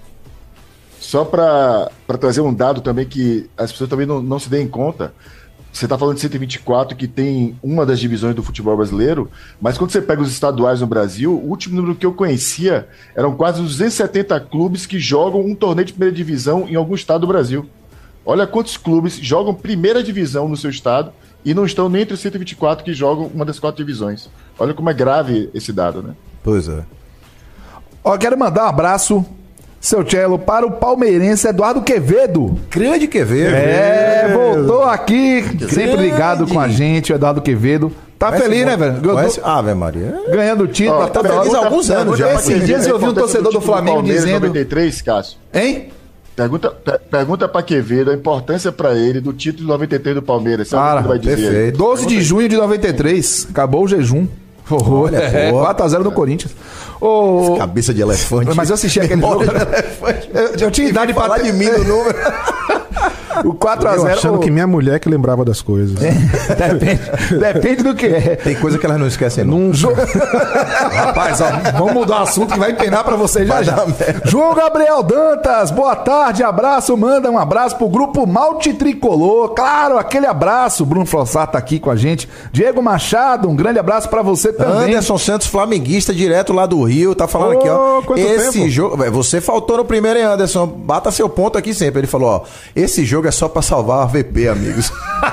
Só para trazer um dado também que as pessoas também não se deem conta. Você está falando de 124, que tem uma das divisões do futebol brasileiro, mas quando você pega os estaduais no Brasil, o último número que eu conhecia eram quase 270 clubes que jogam um torneio de primeira divisão em algum estado do Brasil. Olha quantos clubes jogam primeira divisão no seu estado e não estão nem entre os 124 que jogam uma das 4 divisões. Olha como é grave esse dado, né? Pois é. Quero mandar um abraço, seu Tchelo, para o palmeirense Eduardo Quevedo. Grande Quevedo. Voltou aqui, sempre ligado com a gente, o Eduardo Quevedo. Tá feliz, né, velho? Ave Maria. Ganhando o título. Tá feliz há alguns anos já. Esses dias eu vi um torcedor do Flamengo dizendo... 93, Cássio. Hein? Pergunta para Quevedo a importância para ele do título de 93 do Palmeiras. Sabe o que ele vai dizer? Perfeito. 12 de junho de 93. Acabou o jejum. Olha, 4x0 no Corinthians. Cabeça de elefante. Mas eu assisti aquele jogo. Eu tinha idade pra falar de mim no número. O 4x0. Eu achando que minha mulher que lembrava das coisas. Depende do que é. Tem coisa que elas não esquecem, não. Rapaz, vamos mudar o assunto que vai empenar pra vocês já. João Gabriel Dantas, boa tarde, abraço. Manda um abraço pro grupo Malte Tricolor. Claro, aquele abraço. Bruno Flossar tá aqui com a gente. Diego Machado, um grande abraço pra você também. Anderson Santos, flamenguista, direto lá do Rio. Tá falando aqui, ó. Esse jogo. Você faltou no primeiro, hein, Anderson? Bata seu ponto aqui sempre. Ele falou, ó. Esse jogo é só pra salvar a VP, amigos.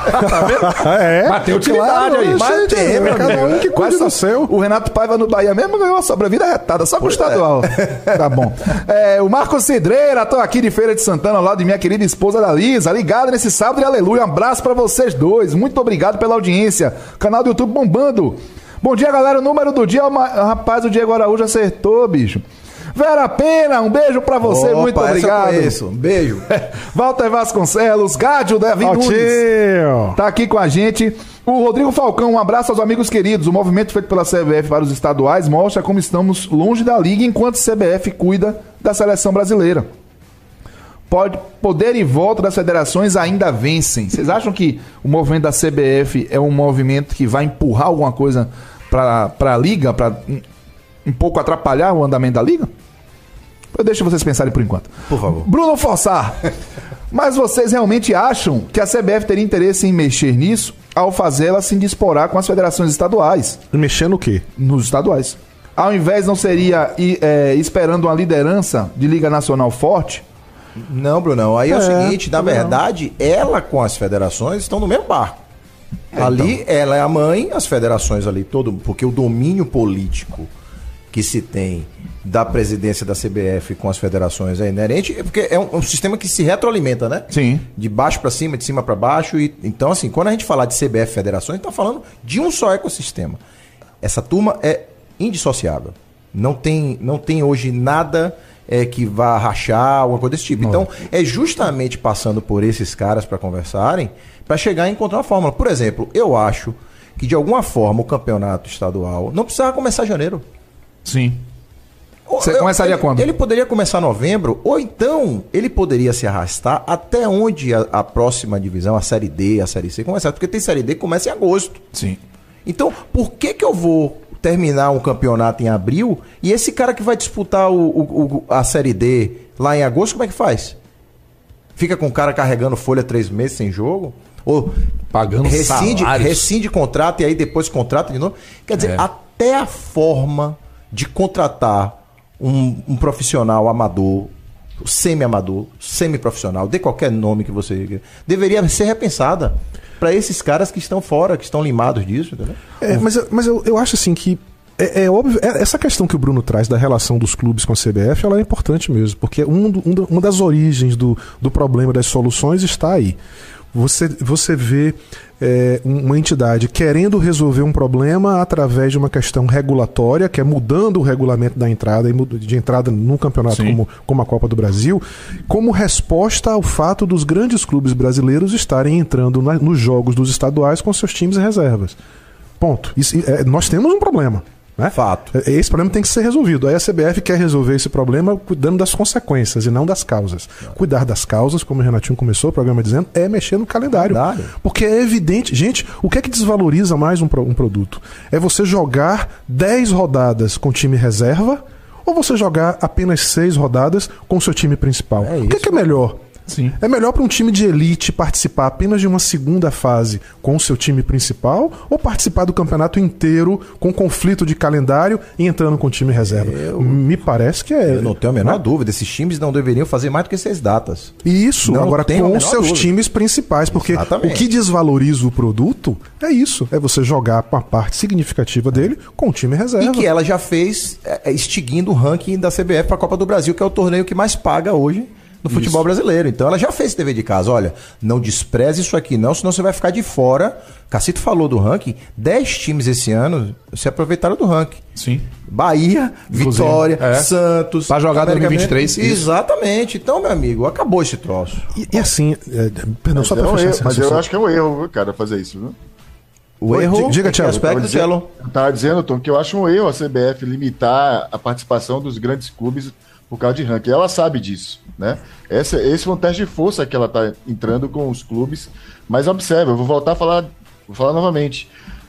Mas tem utilidade aí. Mas tem, meu cada amigo. um que cuida do seu. O Renato Paiva no Bahia mesmo ganhou uma sobrevida retada, só com o estadual. Tá bom. O Marcos Cidreira, tô aqui de Feira de Santana, ao lado de minha querida esposa da Lisa, ligada nesse sábado e aleluia. Um abraço pra vocês dois. Muito obrigado pela audiência. Canal do YouTube bombando. Bom dia, galera. O número do dia, rapaz, o Diego Araújo acertou, bicho. Vera Pena, um beijo pra você, Opa, muito obrigado. Um beijo. Walter Vasconcelos, Gádio, Davi Nunes, tá aqui com a gente. O Rodrigo Falcão, um abraço aos amigos queridos. O movimento feito pela CBF para os estaduais mostra como estamos longe da liga enquanto a CBF cuida da seleção brasileira. Poder e volta das federações ainda vencem. Vocês acham que o movimento da CBF é um movimento que vai empurrar alguma coisa para a liga, para um pouco atrapalhar o andamento da liga? Eu deixo vocês pensarem por enquanto. Por favor. Bruno Forçar, mas vocês realmente acham que a CBF teria interesse em mexer nisso ao fazê-la se disporar com as federações estaduais? Mexer no quê? Nos estaduais. Ao invés, não seria esperando uma liderança de Liga Nacional forte? Não, Brunão. Aí é o seguinte, na verdade, ela com as federações estão no mesmo barco. Ali, ela é a mãe, as federações ali, porque o domínio político que se tem da presidência da CBF com as federações é inerente, porque é um sistema que se retroalimenta, né? Sim. De baixo para cima, de cima para baixo. Então, assim, quando a gente falar de CBF federações, a gente está falando de um só ecossistema. Essa turma é indissociável. Não tem hoje nada que vá rachar, alguma coisa desse tipo. Não. Então, é justamente passando por esses caras para conversarem, para chegar e encontrar uma fórmula. Por exemplo, eu acho que de alguma forma o campeonato estadual não precisava começar em janeiro. Sim. Você começaria quando? Ele poderia começar em novembro, ou então ele poderia se arrastar até onde a próxima divisão, a Série D, a Série C, começar. Porque tem Série D que começa em agosto. Sim. Então, por que eu vou terminar um campeonato em abril e esse cara que vai disputar a Série D lá em agosto, como é que faz? Fica com o cara carregando folha 3 meses sem jogo? Ou pagando rescinde contrato e aí depois contrata de novo? Quer dizer, até a forma de contratar um profissional amador, semi-amador, semi-profissional, dê qualquer nome que você deveria ser repensada para esses caras que estão fora, que estão limados disso, entendeu? Mas eu acho assim que é óbvio, essa questão que o Bruno traz da relação dos clubes com a CBF, ela é importante mesmo, porque uma das origens do problema das soluções está aí. Você vê uma entidade querendo resolver um problema através de uma questão regulatória, que é mudando o regulamento da entrada de entrada num campeonato como a Copa do Brasil, como resposta ao fato dos grandes clubes brasileiros estarem entrando nos jogos dos estaduais com seus times e reservas. Ponto. Nós temos um problema. Né? Fato. Esse problema tem que ser resolvido. Aí a CBF quer resolver esse problema cuidando das consequências e não das causas. Cuidar das causas, como o Renatinho começou o programa dizendo, é mexer no calendário. Porque é evidente. Gente, o que é que desvaloriza mais um produto? É você jogar 10 rodadas com time reserva ou você jogar apenas 6 rodadas com o seu time principal? O que é melhor? Sim. É melhor para um time de elite participar apenas de uma segunda fase com o seu time principal ou participar do campeonato inteiro com conflito de calendário e entrando com o time reserva? Me parece que Eu não tenho a menor dúvida. Esses times não deveriam fazer mais do que 6 datas. Isso, não agora com os seus dúvida. times principais, porque Exatamente. O que desvaloriza o produto é isso, é você jogar com a parte significativa dele com o time reserva. E que ela já fez extinguindo o ranking da CBF para a Copa do Brasil, que é o torneio que mais paga hoje no futebol brasileiro. Então ela já fez esse dever de casa. Olha, não despreze isso aqui não, senão você vai ficar de fora. Cacito falou do ranking. 10 times esse ano se aproveitaram do ranking. Sim. Bahia, Vitória, Santos. Pra jogar 2023. Exatamente. Então, meu amigo, acabou esse troço. E assim, perdão, só para fechar esse mas eu raciocínio. acho que é um erro, cara, fazer isso, viu? O erro, diga, em que Thiago. aspecto, Cello? Eu estava dizendo, Tom, que eu acho um erro a CBF limitar a participação dos grandes clubes por causa de ranking. Ela sabe disso, né? Esse é um teste de força que ela está entrando com os clubes. Mas observa, eu vou voltar a falar, vou falar novamente.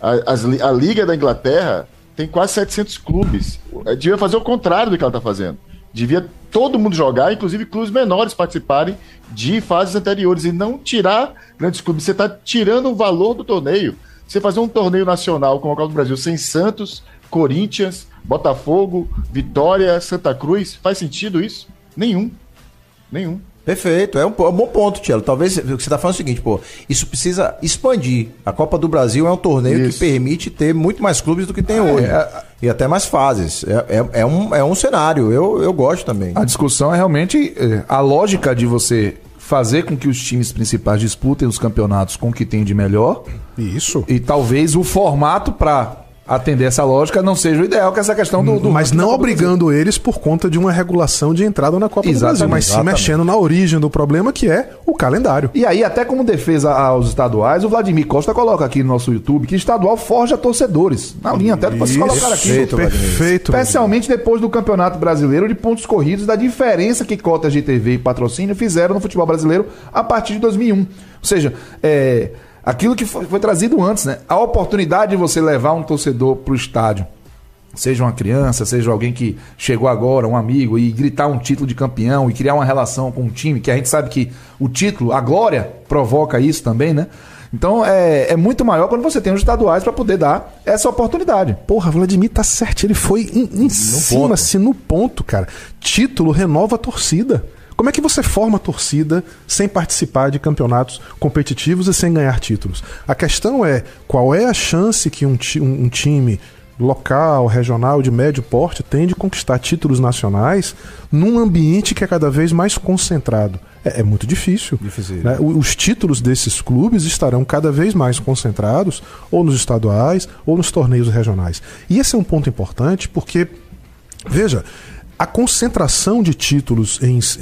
A Liga da Inglaterra tem quase 700 clubes. Devia fazer o contrário do que ela está fazendo. Devia todo mundo jogar, inclusive clubes menores participarem de fases anteriores e não tirar grandes clubes. Você está tirando o valor do torneio. Você fazer um torneio nacional como a Copa do Brasil sem Santos, Corinthians, Botafogo, Vitória, Santa Cruz, faz sentido isso? Nenhum. Perfeito, é um bom ponto, Tchelo. Talvez o que você está falando é o seguinte, pô, isso precisa expandir. A Copa do Brasil é um torneio que permite ter muito mais clubes do que tem hoje. E até mais fases. É um cenário, eu gosto também. A discussão é realmente a lógica de você fazer com que os times principais disputem os campeonatos com o que tem de melhor. Isso. E talvez o formato para atender essa lógica não seja o ideal, que é essa questão do mas não obrigando eles por conta de uma regulação de entrada na Copa do Brasil, mas sim mexendo na origem do problema, que é o calendário. E aí, até como defesa aos estaduais, o Vladimir Costa coloca aqui no nosso YouTube que estadual forja torcedores. Na linha até depois vocês colocaram aqui. Perfeito. Especialmente depois do Campeonato Brasileiro de pontos corridos, da diferença que cotas de TV e patrocínio fizeram no futebol brasileiro a partir de 2001. Ou seja, aquilo que foi trazido antes, né? A oportunidade de você levar um torcedor para o estádio, seja uma criança, seja alguém que chegou agora, um amigo, e gritar um título de campeão e criar uma relação com o time, que a gente sabe que o título, a glória, provoca isso também, né? Então é muito maior quando você tem os estaduais para poder dar essa oportunidade. Porra, Vladimir tá certo, ele foi em cima, assim, no ponto, cara. Título renova a torcida. Como é que você forma a torcida sem participar de campeonatos competitivos e sem ganhar títulos? A questão é, qual é a chance que um time local, regional, de médio porte tem de conquistar títulos nacionais num ambiente que é cada vez mais concentrado? É muito difícil. Né? Os títulos desses clubes estarão cada vez mais concentrados ou nos estaduais ou nos torneios regionais. E esse é um ponto importante porque, veja, a concentração de títulos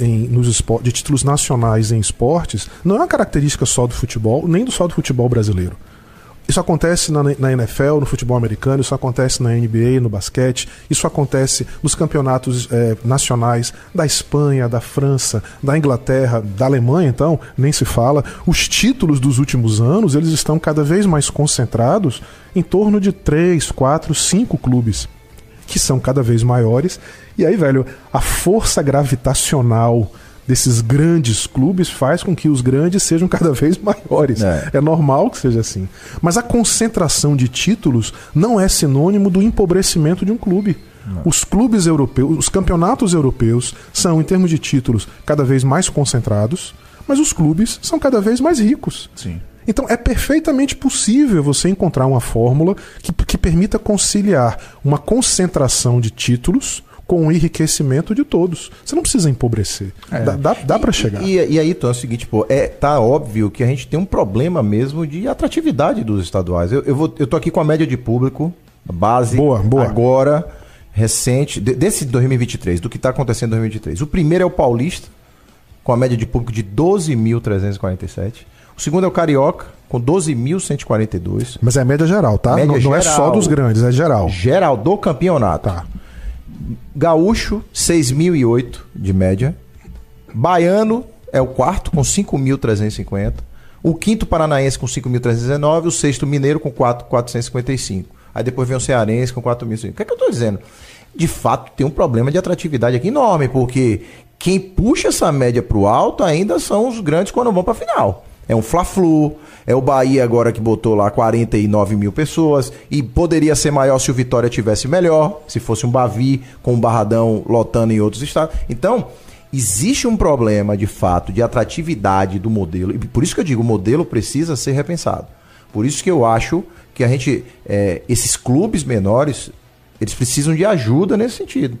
de títulos nacionais em esportes não é uma característica só do futebol, nem só do futebol brasileiro. Isso acontece na NFL, no futebol americano, isso acontece na NBA, no basquete, isso acontece nos campeonatos nacionais da Espanha, da França, da Inglaterra, da Alemanha, então, nem se fala. Os títulos dos últimos anos, eles estão cada vez mais concentrados em torno de 3, 4, 5 clubes, que são cada vez maiores. E aí, velho, a força gravitacional desses grandes clubes faz com que os grandes sejam cada vez maiores. É normal que seja assim. Mas a concentração de títulos não é sinônimo do empobrecimento de um clube. Não. Os clubes europeus, os campeonatos europeus são, em termos de títulos, cada vez mais concentrados, mas os clubes são cada vez mais ricos. Sim. Então é perfeitamente possível você encontrar uma fórmula que permita conciliar uma concentração de títulos com o enriquecimento de todos. Você não precisa empobrecer. Dá para chegar. E aí, então, é o seguinte, pô, tá óbvio que a gente tem um problema mesmo de atratividade dos estaduais. Eu tô aqui com a média de público, base, boa. Agora, recente, desse 2023, do que está acontecendo em 2023. O primeiro é o Paulista, com a média de público de 12.347. O segundo é o Carioca, com 12.142. Mas é a média geral, tá? Média não geral, é só dos grandes, é geral. Geral do campeonato. Tá. Gaúcho, 6.008 de média. Baiano é o quarto, com 5.350. O quinto paranaense com 5.319. O sexto mineiro com 4.455. Aí depois vem o cearense com 4.100. O que é que eu estou dizendo? De fato, tem um problema de atratividade aqui enorme, porque quem puxa essa média para o alto ainda são os grandes quando vão para a final. É um Fla-Flu, é o Bahia agora que botou lá 49 mil pessoas, e poderia ser maior se o Vitória tivesse melhor, se fosse um Bavi com um Barradão lotando em outros estados. Então, existe um problema de fato de atratividade do modelo, e por isso que eu digo, o modelo precisa ser repensado. Por isso que eu acho que a gente, esses clubes menores, eles precisam de ajuda nesse sentido.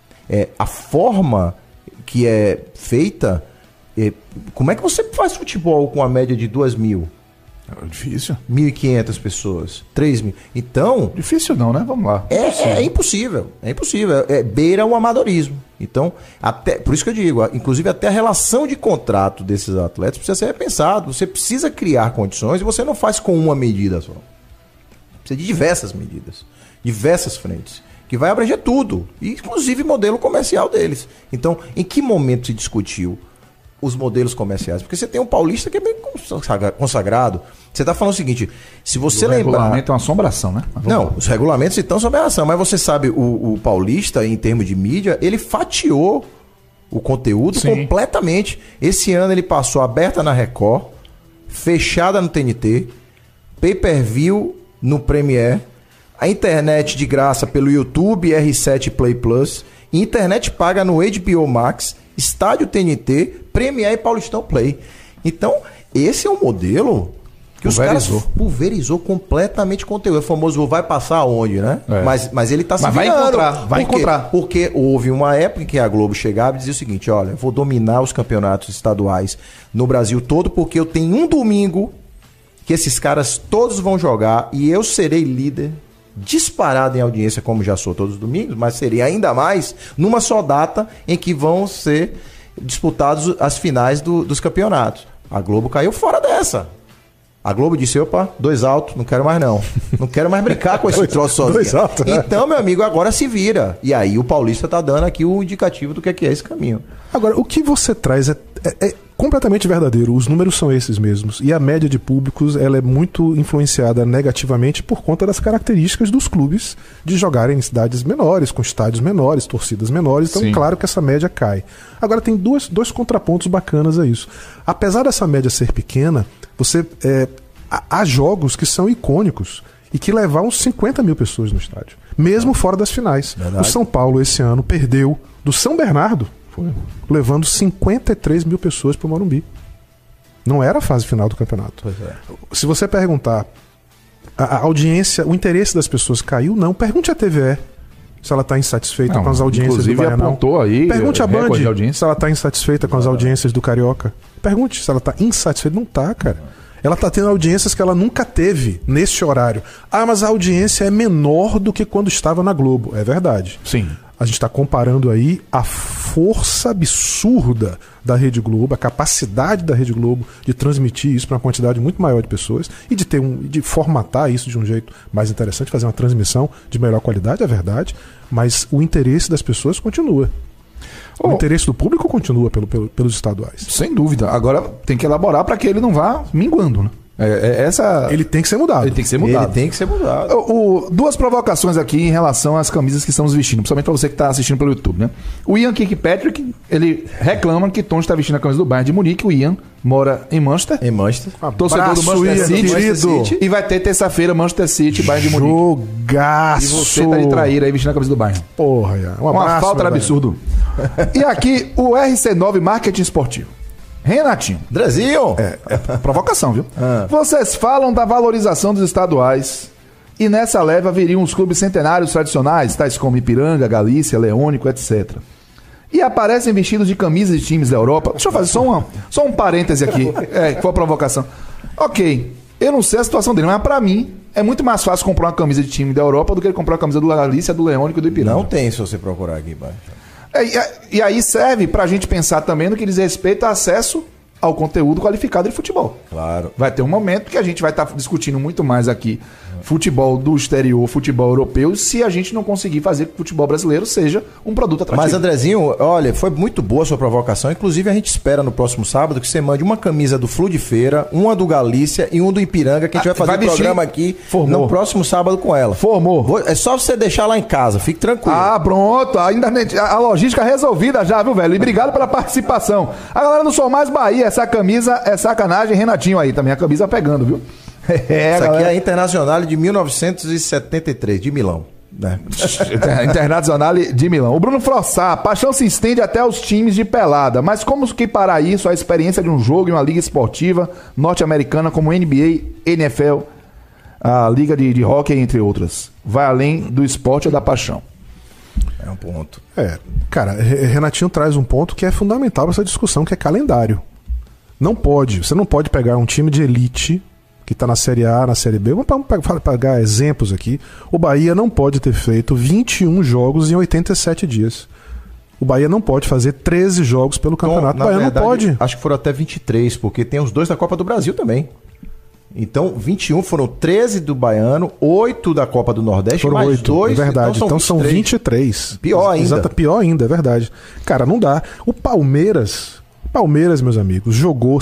A forma que é feita... Como é que você faz futebol com a média de 2.000? É difícil. 1.500 pessoas, 3.000. Então... Difícil não, né? Vamos lá. É impossível. É impossível. Beira o amadorismo. Então, por isso que eu digo, inclusive até a relação de contrato desses atletas precisa ser repensado. Você precisa criar condições e você não faz com uma medida só. Precisa de diversas medidas. Diversas frentes. Que vai abranger tudo. Inclusive modelo comercial deles. Então, em que momento se discutiu os modelos comerciais? Porque você tem um Paulista que é bem consagrado. Você está falando o seguinte, se você lembrar... O regulamento é uma assombração, né? Não, os regulamentos estão sob a ação, mas você sabe, o Paulista, em termos de mídia, ele fatiou o conteúdo completamente. Esse ano ele passou aberta na Record, fechada no TNT, pay-per-view no Premiere, a internet de graça pelo YouTube, R7 Play Plus, internet paga no HBO Max, estádio TNT, Premier e Paulistão Play. Então, esse é um modelo que os caras pulverizou completamente o conteúdo. O famoso vai passar aonde, né? Mas ele tá se virando. Vai encontrar. Porque houve uma época em que a Globo chegava e dizia o seguinte, olha, eu vou dominar os campeonatos estaduais no Brasil todo, porque eu tenho um domingo que esses caras todos vão jogar e eu serei líder disparado em audiência, como já sou todos os domingos, mas seria ainda mais numa só data em que vão ser disputados as finais dos campeonatos. A Globo caiu fora dessa. A Globo disse, opa, 2 altos, não quero mais não. Não quero mais brincar com esse troço sozinho. 2 altos, né? Então, meu amigo, agora se vira. E aí o Paulista tá dando aqui o indicativo do que é esse caminho. Agora, o que você traz é completamente verdadeiro. Os números são esses mesmos. E a média de públicos ela é muito influenciada negativamente por conta das características dos clubes de jogarem em cidades menores, com estádios menores, torcidas menores. Então, claro que essa média cai. Agora, tem dois contrapontos bacanas a isso. Apesar dessa média ser pequena, há jogos que são icônicos e que levaram 50 mil pessoas no estádio, mesmo fora das finais. Verdade. O São Paulo esse ano perdeu do São Bernardo, levando 53 mil pessoas para o Morumbi. Não era a fase final do campeonato. Se você perguntar a audiência, o interesse das pessoas caiu, não. Pergunte à TVE se ela está insatisfeita com as audiências do Baianão. Pergunte à Band se ela está insatisfeita com as audiências do Carioca. Pergunte se ela está insatisfeita. Não está, cara. Ela está tendo audiências que ela nunca teve nesse horário. Ah, mas a audiência é menor do que quando estava na Globo. É verdade. Sim. A gente está comparando aí a força absurda da Rede Globo, a capacidade da Rede Globo de transmitir isso para uma quantidade muito maior de pessoas e de formatar isso de um jeito mais interessante, fazer uma transmissão de melhor qualidade, é verdade, mas o interesse das pessoas continua. O interesse do público continua pelos estaduais. Sem dúvida. Agora tem que elaborar para que ele não vá minguando, né? Ele tem que ser mudado. Ele tem que ser mudado. Duas provocações aqui em relação às camisas que estamos vestindo, principalmente para você que está assistindo pelo YouTube, né? O Ian Kirkpatrick, ele reclama que Tom está vestindo a camisa do Bayern de Munique. O Ian mora em Manchester. Torcedor do Manchester City. E vai ter terça-feira Manchester City, Bayern de Munique. Jogaço! E você tá de traíra aí vestindo a camisa do Bayern. Porra, Ian. Uma falta de absurdo. E aqui, o RC9 Marketing Esportivo. Renatinho. Brasil! É provocação, viu? Vocês falam da valorização dos estaduais e nessa leva viriam os clubes centenários tradicionais, tais como Ipiranga, Galícia, Leônico, etc. E aparecem vestidos de camisas de times da Europa. Deixa eu fazer só um parêntese aqui. Foi a provocação. Ok, eu não sei a situação dele, mas pra mim é muito mais fácil comprar uma camisa de time da Europa do que comprar uma camisa do Galícia, do Leônico e do Ipiranga. Não tem se você procurar aqui embaixo. E aí serve pra gente pensar também no que diz respeito a acesso ao conteúdo qualificado de futebol. Claro. Vai ter um momento que a gente vai estar discutindo muito mais aqui futebol do exterior, futebol europeu, se a gente não conseguir fazer que o futebol brasileiro seja um produto atrativo. Mas, Andrezinho, olha, foi muito boa a sua provocação. Inclusive, a gente espera no próximo sábado que você mande uma camisa do Flu de Feira, uma do Galícia e um do Ipiranga, que a gente vai fazer um programa aqui no próximo sábado com ela. Formou. É só você deixar lá em casa, fique tranquilo. Ah, pronto. A logística resolvida já, viu, velho? E obrigado pela participação. A galera do Sou Mais Bahia, essa camisa é sacanagem. Renatinho aí também, a camisa pegando, viu? Essa aqui é a Internazionale de 1973, de Milão. Né? Internazionale de Milão. O Bruno Frossá, a paixão se estende até aos times de pelada, mas como que para isso a experiência de um jogo em uma liga esportiva norte-americana como NBA, NFL, a liga de hockey, entre outras, vai além do esporte ou da paixão? É um ponto. Cara, Renatinho traz um ponto que é fundamental para essa discussão, que é calendário. Você não pode pegar um time de elite que está na Série A, na Série B. Vamos pegar exemplos aqui. O Bahia não pode ter feito 21 jogos em 87 dias. O Bahia não pode fazer 13 jogos pelo campeonato. O Bahia não pode. Acho que foram até 23, porque tem os 2 da Copa do Brasil também. Então, 21 foram 13 do Baiano, 8 da Copa do Nordeste, foram mais 8, 2. É verdade, então são 23. Pior ainda. Pior ainda, é verdade. Cara, não dá. O Palmeiras, meus amigos, jogou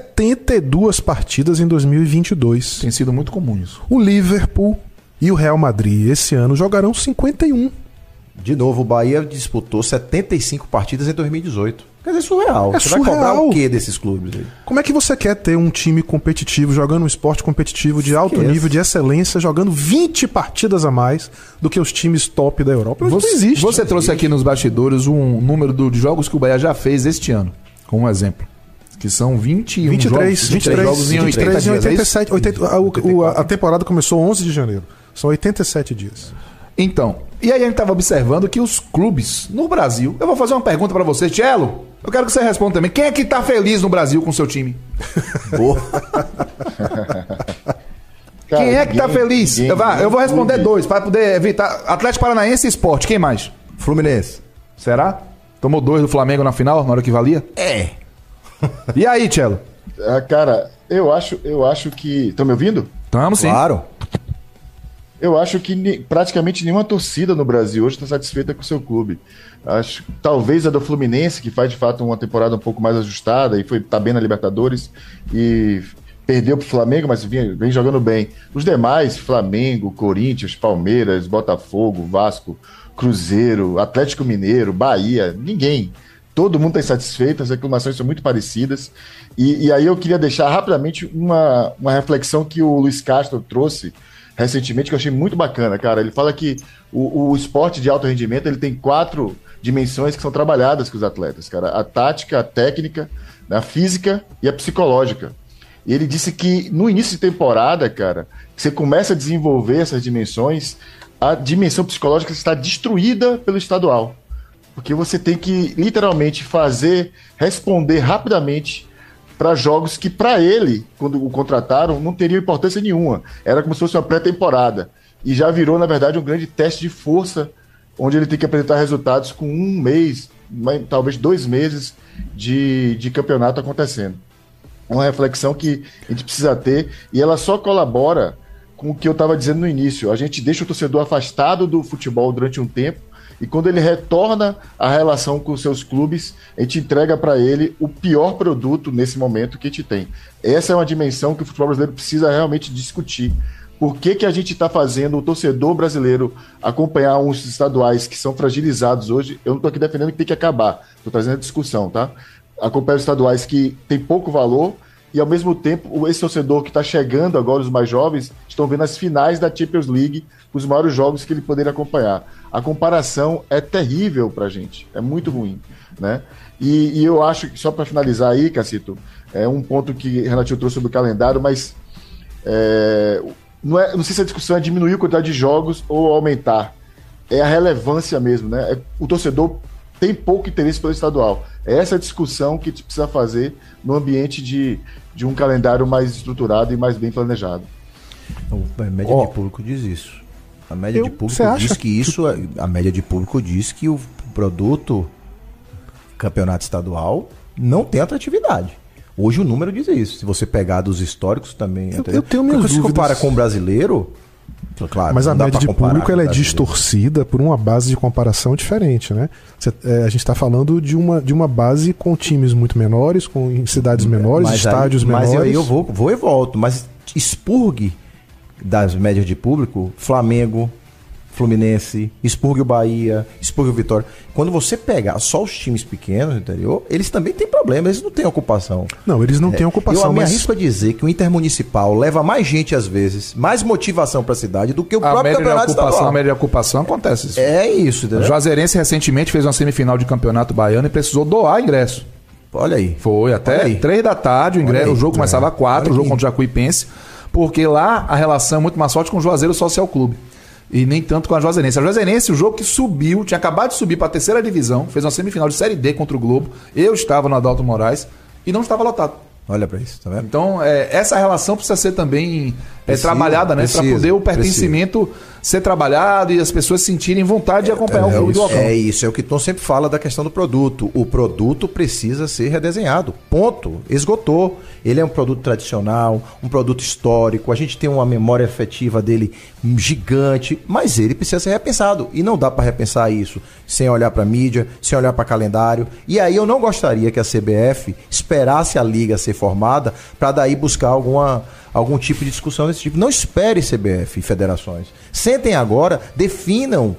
72 partidas em 2022. Tem sido muito comum isso. O Liverpool e o Real Madrid esse ano jogarão 51. De novo, o Bahia disputou 75 partidas em 2018. Quer dizer, surreal. Você vai cobrar o quê desses clubes aí? Como é que você quer ter um time competitivo, jogando um esporte competitivo de alto nível, de excelência, jogando 20 partidas a mais do que os times top da Europa? Não existe. Você trouxe aqui nos bastidores um número de jogos que o Bahia já fez este ano. como exemplo. Que são 21 23 jogos em 80 dias. 87, a temporada começou 11 de janeiro. São 87 dias. Então, e aí a gente estava observando que os clubes no Brasil... Eu vou fazer uma pergunta para você, Tchelo. Eu quero que você responda também. Quem é que tá feliz no Brasil com o seu time? Cara, quem é que tá feliz? Eu vou responder dois, para poder evitar. Atlético Paranaense e Sport. Quem mais? Fluminense. Será? Tomou 2 do Flamengo na final, na hora que valia? É. E aí, Tchelo? Cara, eu acho que... Estão me ouvindo? Tamo sim. Claro. Eu acho que praticamente nenhuma torcida no Brasil hoje está satisfeita com o seu clube. Acho talvez a do Fluminense, que faz de fato uma temporada um pouco mais ajustada e tá bem na Libertadores e perdeu pro Flamengo, mas vem jogando bem. Os demais, Flamengo, Corinthians, Palmeiras, Botafogo, Vasco, Cruzeiro, Atlético Mineiro, Bahia, ninguém. Todo mundo está insatisfeito, as reclamações são muito parecidas. E aí eu queria deixar rapidamente uma reflexão que o Luiz Castro trouxe recentemente, que eu achei muito bacana, cara. Ele fala que o esporte de alto rendimento ele tem 4 dimensões que são trabalhadas com os atletas, cara. A tática, a técnica, a física e a psicológica. E ele disse que no início de temporada, cara, você começa a desenvolver essas dimensões, a dimensão psicológica está destruída pelo estadual. Porque você tem que literalmente responder rapidamente para jogos que, para ele, quando o contrataram, não teriam importância nenhuma. Era como se fosse uma pré-temporada. E já virou, na verdade, um grande teste de força, onde ele tem que apresentar resultados com 1 mês, talvez 2 meses de campeonato acontecendo. Uma reflexão que a gente precisa ter, e ela só colabora com o que eu estava dizendo no início. A gente deixa o torcedor afastado do futebol durante um tempo, e quando ele retorna à relação com os seus clubes, a gente entrega para ele o pior produto nesse momento que a gente tem. Essa é uma dimensão que o futebol brasileiro precisa realmente discutir. Por que a gente está fazendo o torcedor brasileiro acompanhar uns estaduais que são fragilizados hoje? Eu não estou aqui defendendo que tem que acabar, estou trazendo a discussão, tá? Acompanhar os estaduais que tem pouco valor e, ao mesmo tempo, esse torcedor que está chegando agora, os mais jovens, estão vendo as finais da Champions League, os maiores jogos que ele poderia acompanhar. A comparação é terrível pra gente, é muito ruim, né? E eu acho que, só para finalizar aí, Cacito, é um ponto que o Renatinho trouxe sobre o calendário, mas não sei se a discussão é diminuir a quantidade de jogos ou aumentar. É a relevância mesmo, né? O torcedor tem pouco interesse pelo estadual. É essa discussão que a gente precisa fazer no ambiente de um calendário mais estruturado e mais bem planejado. A média de público diz isso. A média de público diz que isso. A média de público diz que o produto campeonato estadual não tem atratividade. Hoje o número diz isso. Se você pegar dos históricos também. Eu tenho minhas dúvidas. Se compara com o brasileiro. Claro, mas a média de público ela é brasileiro. distorcida por uma base de comparação diferente, né? A gente está falando de uma base com times muito menores, em cidades menores, estádios menores. Mas aí eu vou e volto. Mas expurgue das médias de público, Flamengo, Fluminense, expurgue o Bahia, expurgue o Vitória. Quando você pegar só os times pequenos do interior, eles também têm problema, eles não têm ocupação. Não, eles não têm ocupação. Eu me arrisco a dizer que o Intermunicipal leva mais gente, às vezes, mais motivação para a cidade do que o próprio campeonato estadual. A média de ocupação acontece isso. É isso, entendeu? O Juazeirense recentemente fez uma semifinal de campeonato baiano e precisou doar ingresso. Olha aí. Foi até 3 da tarde o ingresso, o jogo começava às 4, o jogo contra o Jacuipense, porque lá a relação é muito mais forte com o Juazeiro Social Clube. E nem tanto com a Juazeirense. A Juazeirense, o jogo que subiu, tinha acabado de subir para a 3ª divisão, fez uma semifinal de Série D contra o Globo. Eu estava no Adalto Moraes e não estava lotado. Olha para isso, tá vendo? Então, essa relação precisa ser também trabalhada, né? Para poder o pertencimento ser trabalhado e as pessoas sentirem vontade de acompanhar o clube do local. É isso, é o que Tom sempre fala da questão do produto. O produto precisa ser redesenhado. Ponto. Esgotou. Ele é um produto tradicional, um produto histórico. A gente tem uma memória afetiva dele gigante, mas ele precisa ser repensado. E não dá para repensar isso sem olhar para mídia, sem olhar para calendário. E aí eu não gostaria que a CBF esperasse a liga ser formada para daí buscar algum tipo de discussão desse tipo. Não espere CBF e federações. Sentem agora, definam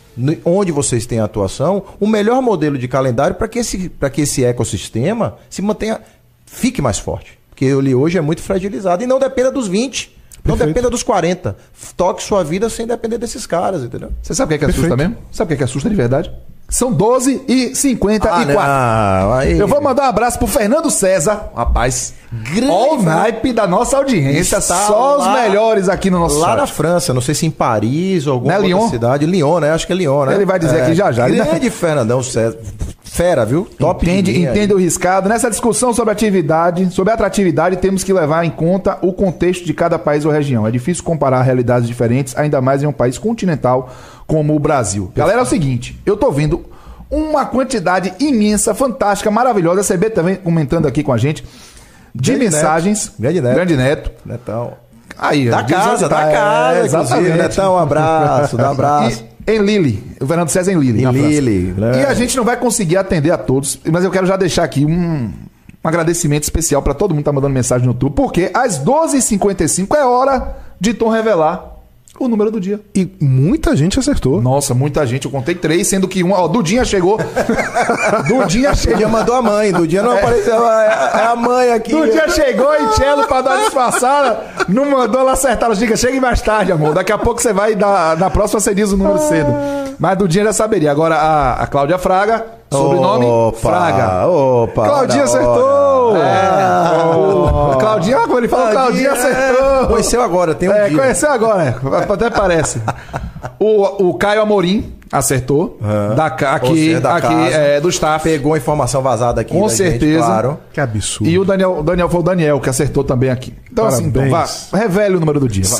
onde vocês têm atuação, o melhor modelo de calendário para que esse ecossistema se mantenha, fique mais forte. Porque ele hoje é muito fragilizado e não dependa dos 20, não dependa dos 40. Toque sua vida sem depender desses caras, entendeu? Você sabe o que assusta mesmo? Sabe o que assusta de verdade? São 12h54. Eu vou mandar um abraço pro Fernando César, rapaz. Olha o naipe da nossa audiência. Tá só lá, os melhores aqui no nosso lá site. na França, não sei se em Paris ou alguma Não é outra Lyon? cidade. Lyon, né? Acho que é Lyon, né? Ele vai dizer aqui já. Grande Fernandão César. Fera, viu? Top de linha Entende aí. o riscado. Nessa discussão sobre atratividade, temos que levar em conta o contexto de cada país ou região. É difícil comparar realidades diferentes, ainda mais em um país continental como o Brasil. Galera, é o seguinte, eu tô vendo uma quantidade imensa, fantástica, maravilhosa. A CB também comentando aqui com a gente, de Grande mensagens. Neto. Grande Neto. Netão. Netão. Aí, Da diz casa, onde da tá. casa, Exatamente. inclusive. Netão, um abraço, dá um abraço. E em Lille, o Fernando César em Lille. Em na França. Lille, né? E a gente não vai conseguir atender a todos, mas eu quero já deixar aqui um agradecimento especial para todo mundo que tá mandando mensagem no YouTube, porque às 12h55 é hora de Tom revelar o número do dia. E muita gente acertou. Nossa, muita gente. Eu contei 3, sendo que uma... Ó, Dudinha chegou. Dudinha chegou. Dudinha mandou a mãe. Dudinha não apareceu. É a mãe aqui. Dudinha chegou e Tchelo, pra dar uma disfarçada, não mandou ela acertar. Ela diga, chegue mais tarde, amor. Daqui a pouco você vai dar... Na próxima você diz o número cedo. Mas Dudinha já saberia. Agora a Cláudia Fraga, sobrenome Fraga. Opa. Claudinha acertou! Claudinha, como ele falou, Claudinha acertou! Conheceu agora, tem um dia. Conheceu agora, até parece. O Caio Amorim acertou. Aqui do staff. Pegou a informação vazada aqui. Com da certeza. Gente, claro. Que absurdo. E o Daniel foi o Daniel que acertou também aqui. Então, assim, então, vá, revele o número do dia.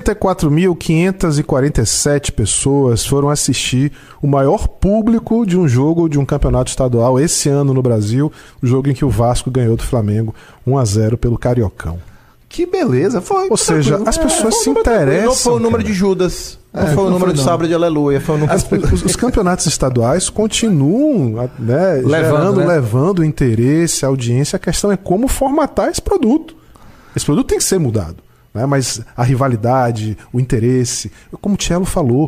64.547 pessoas foram assistir o maior público de um jogo de um campeonato estadual esse ano no Brasil, o jogo em que o Vasco ganhou do Flamengo 1-0 pelo Cariocão. Que beleza, foi. Ou seja, as pessoas se interessam. Não foi o número de Judas. Não foi o número de Sabre de Aleluia. Foi o número Os campeonatos estaduais continuam, né, Levando, né? levando interesse, audiência. A questão é como formatar esse produto. Esse produto tem que ser mudado, né? Mas a rivalidade, o interesse, como o Tchelo falou,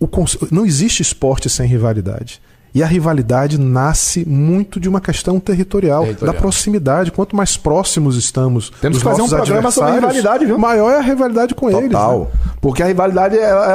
não existe esporte sem rivalidade. E a rivalidade nasce muito de uma questão territorial, da proximidade. Quanto mais próximos estamos Temos dos que fazer um nossos programa sobre adversários, rivalidade, viu? maior é a rivalidade com eles. Né? Porque a rivalidade,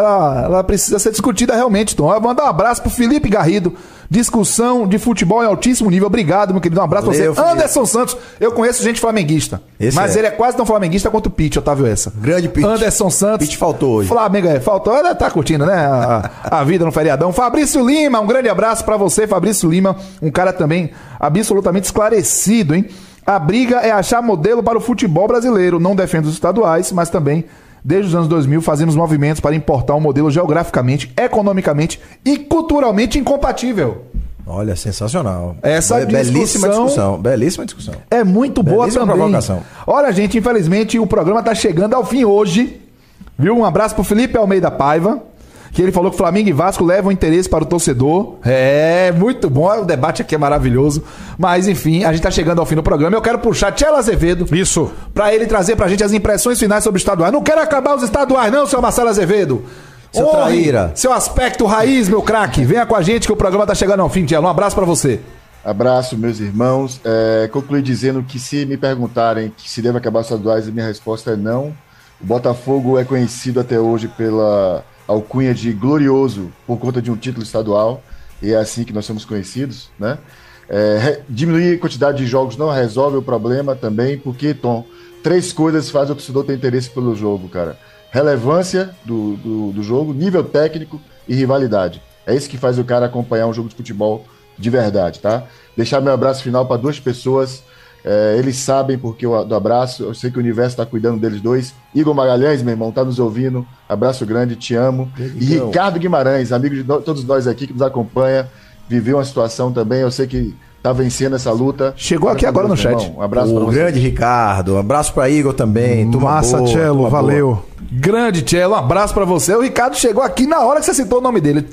ela precisa ser discutida realmente, Tom. Eu vou mandar um abraço pro Felipe Garrido. Discussão de futebol em altíssimo nível. Obrigado, meu querido. Um abraço pra você. Felipe. Anderson Santos. Eu conheço gente flamenguista. Mas ele é quase tão flamenguista quanto o Pitch, Otávio Essa. Grande Pitch. Anderson Santos. Pitch faltou hoje. Flamengo faltou. Ele tá curtindo, né? A vida no feriadão. Fabrício Lima, um grande abraço pra você, Fabrício Lima. Um cara também absolutamente esclarecido, hein? A briga é achar modelo para o futebol brasileiro. Não defendo os estaduais, mas também, desde os anos 2000, fazemos movimentos para importar um modelo geograficamente, economicamente e culturalmente incompatível. Olha, sensacional. Essa belíssima discussão. Belíssima discussão. É muito boa Belíssima também. provocação. Olha, gente, infelizmente o programa tá chegando ao fim hoje. Viu? Um abraço pro Felipe Almeida Paiva, que ele falou que Flamengo e Vasco levam interesse para o torcedor. É, muito bom. O debate aqui é maravilhoso. Mas, enfim, a gente tá chegando ao fim do programa. Eu quero puxar Tchelo Azevedo. Isso. Pra ele trazer pra gente as impressões finais sobre os estaduais. Não quero acabar os estaduais, não, seu Marcelo Azevedo. Seu traíra. Seu aspecto raiz, meu craque. Venha com a gente que o programa tá chegando ao fim, Tchelo. Um abraço pra você. Abraço, meus irmãos. Concluí dizendo que se me perguntarem que se deve acabar os estaduais, a minha resposta é não. O Botafogo é conhecido até hoje pela alcunha de glorioso por conta de um título estadual, e é assim que nós somos conhecidos, né? Diminuir a quantidade de jogos não resolve o problema também, porque, Tom, 3 coisas fazem o torcedor ter interesse pelo jogo, cara. Relevância do jogo, nível técnico e rivalidade. É isso que faz o cara acompanhar um jogo de futebol de verdade, tá? Deixar meu abraço final para 2 pessoas. Eles sabem porque eu do abraço. Eu sei que o universo está cuidando deles 2. Igor Magalhães, meu irmão, tá nos ouvindo. Abraço grande, te amo. E Ricardo Guimarães, amigo de todos nós aqui que nos acompanha, viveu uma situação também. Eu sei que tá vencendo essa luta. Chegou aqui agora no chat. Um abraço para você. Grande Ricardo. Um abraço para Igor também. Massa, Tchelo, valeu. Grande Tchelo, um abraço para você. O Ricardo chegou aqui na hora que você citou o nome dele.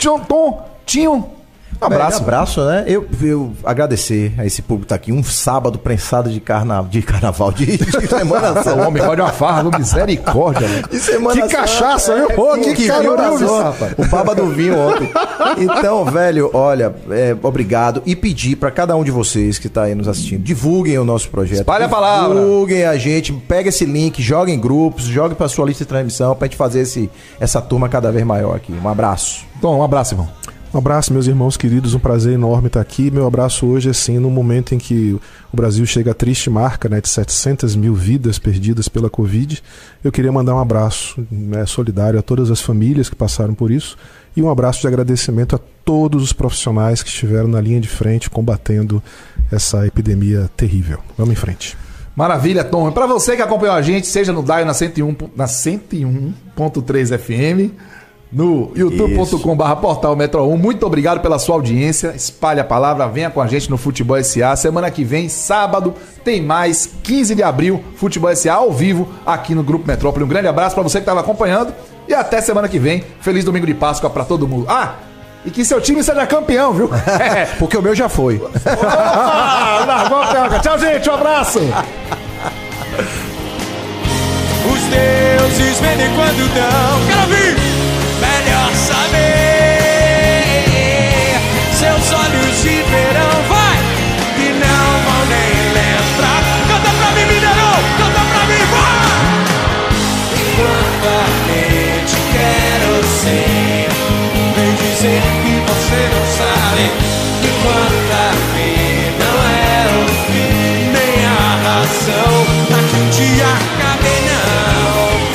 Tinho. Um abraço. Abraço, né? Eu agradecer a esse público que tá aqui. Um sábado prensado de carnaval, de Semana Santa. O homem pode uma farra, misericórdia. De Semana Que cachaça, viu? Pô, que carnaval, rapaz. O baba do vinho ontem. Então, velho, olha, obrigado. E pedir pra cada um de vocês que tá aí nos assistindo, divulguem o nosso projeto. Espalhe a palavra. Divulguem a gente, pega esse link, joga em grupos, jogue pra sua lista de transmissão pra gente fazer essa turma cada vez maior aqui. Um abraço. Tom, um abraço, irmão. Um abraço, meus irmãos queridos, um prazer enorme estar aqui. Meu abraço hoje, assim, no momento em que o Brasil chega à triste marca, né, de 700 mil vidas perdidas pela Covid. Eu queria mandar um abraço, né, solidário a todas as famílias que passaram por isso e um abraço de agradecimento a todos os profissionais que estiveram na linha de frente combatendo essa epidemia terrível. Vamos em frente. Maravilha, Tom. Para você que acompanhou a gente, seja no Dial na 101.3 FM, no youtube.com/portal Metro 1. Muito obrigado pela sua audiência. Espalhe a palavra, venha com a gente no Futebol SA. Semana que vem, sábado, tem mais, 15 de abril, Futebol SA ao vivo aqui no Grupo Metrópole. Um grande abraço para você que estava acompanhando e até semana que vem. Feliz domingo de Páscoa para todo mundo. E que seu time seja campeão, viu? Porque o meu já foi. Largou a pega. Tchau, gente. Um abraço. Os deuses vendem quando dão. Quero ouvir! Melhor saber. Seus olhos de verão, vai! Que não vão nem lembrar. Canta pra mim, Mineirão! Canta pra mim, vai! Enquanto a mente quero ser, vem dizer que você não sabe. Enquanto a fé não é o fim, nem a razão pra que um dia acabe, não.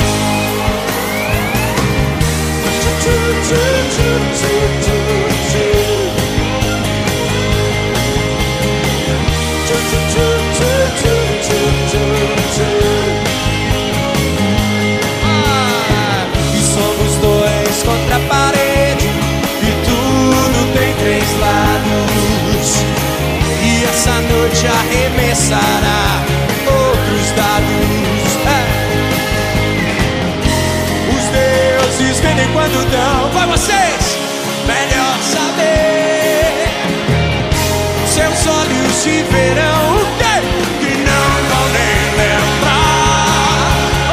E somos dois contra a parede, e tudo tem três lados, e essa noite arremessará outros dados. Os deuses vendem quando dão. Vai vocês! Melhor saber. Seus olhos de verão, o quê? Que não vão nem lembrar.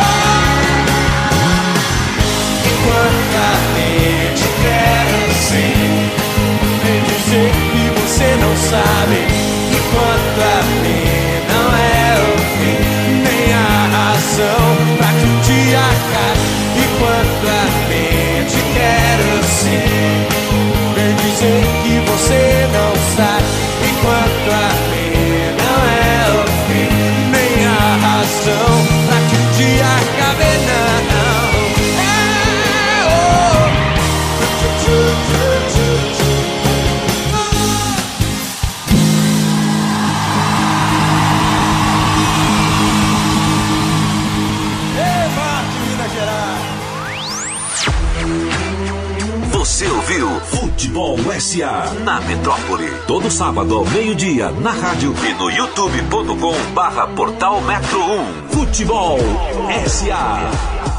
Enquanto a mente quer assim, vem dizer que você não sabe. Enquanto a fé não é o fim, nem a razão pra que um dia acabe. Enquanto a mente quer assim, vem dizer que você não sabe. Enquanto a fé não é o fim, nem a razão pra que um dia acabe, não. Você ouviu Futebol SA na Metrópole. Todo sábado ao meio-dia na rádio e no youtube.com/portal Metro 1. Futebol SA.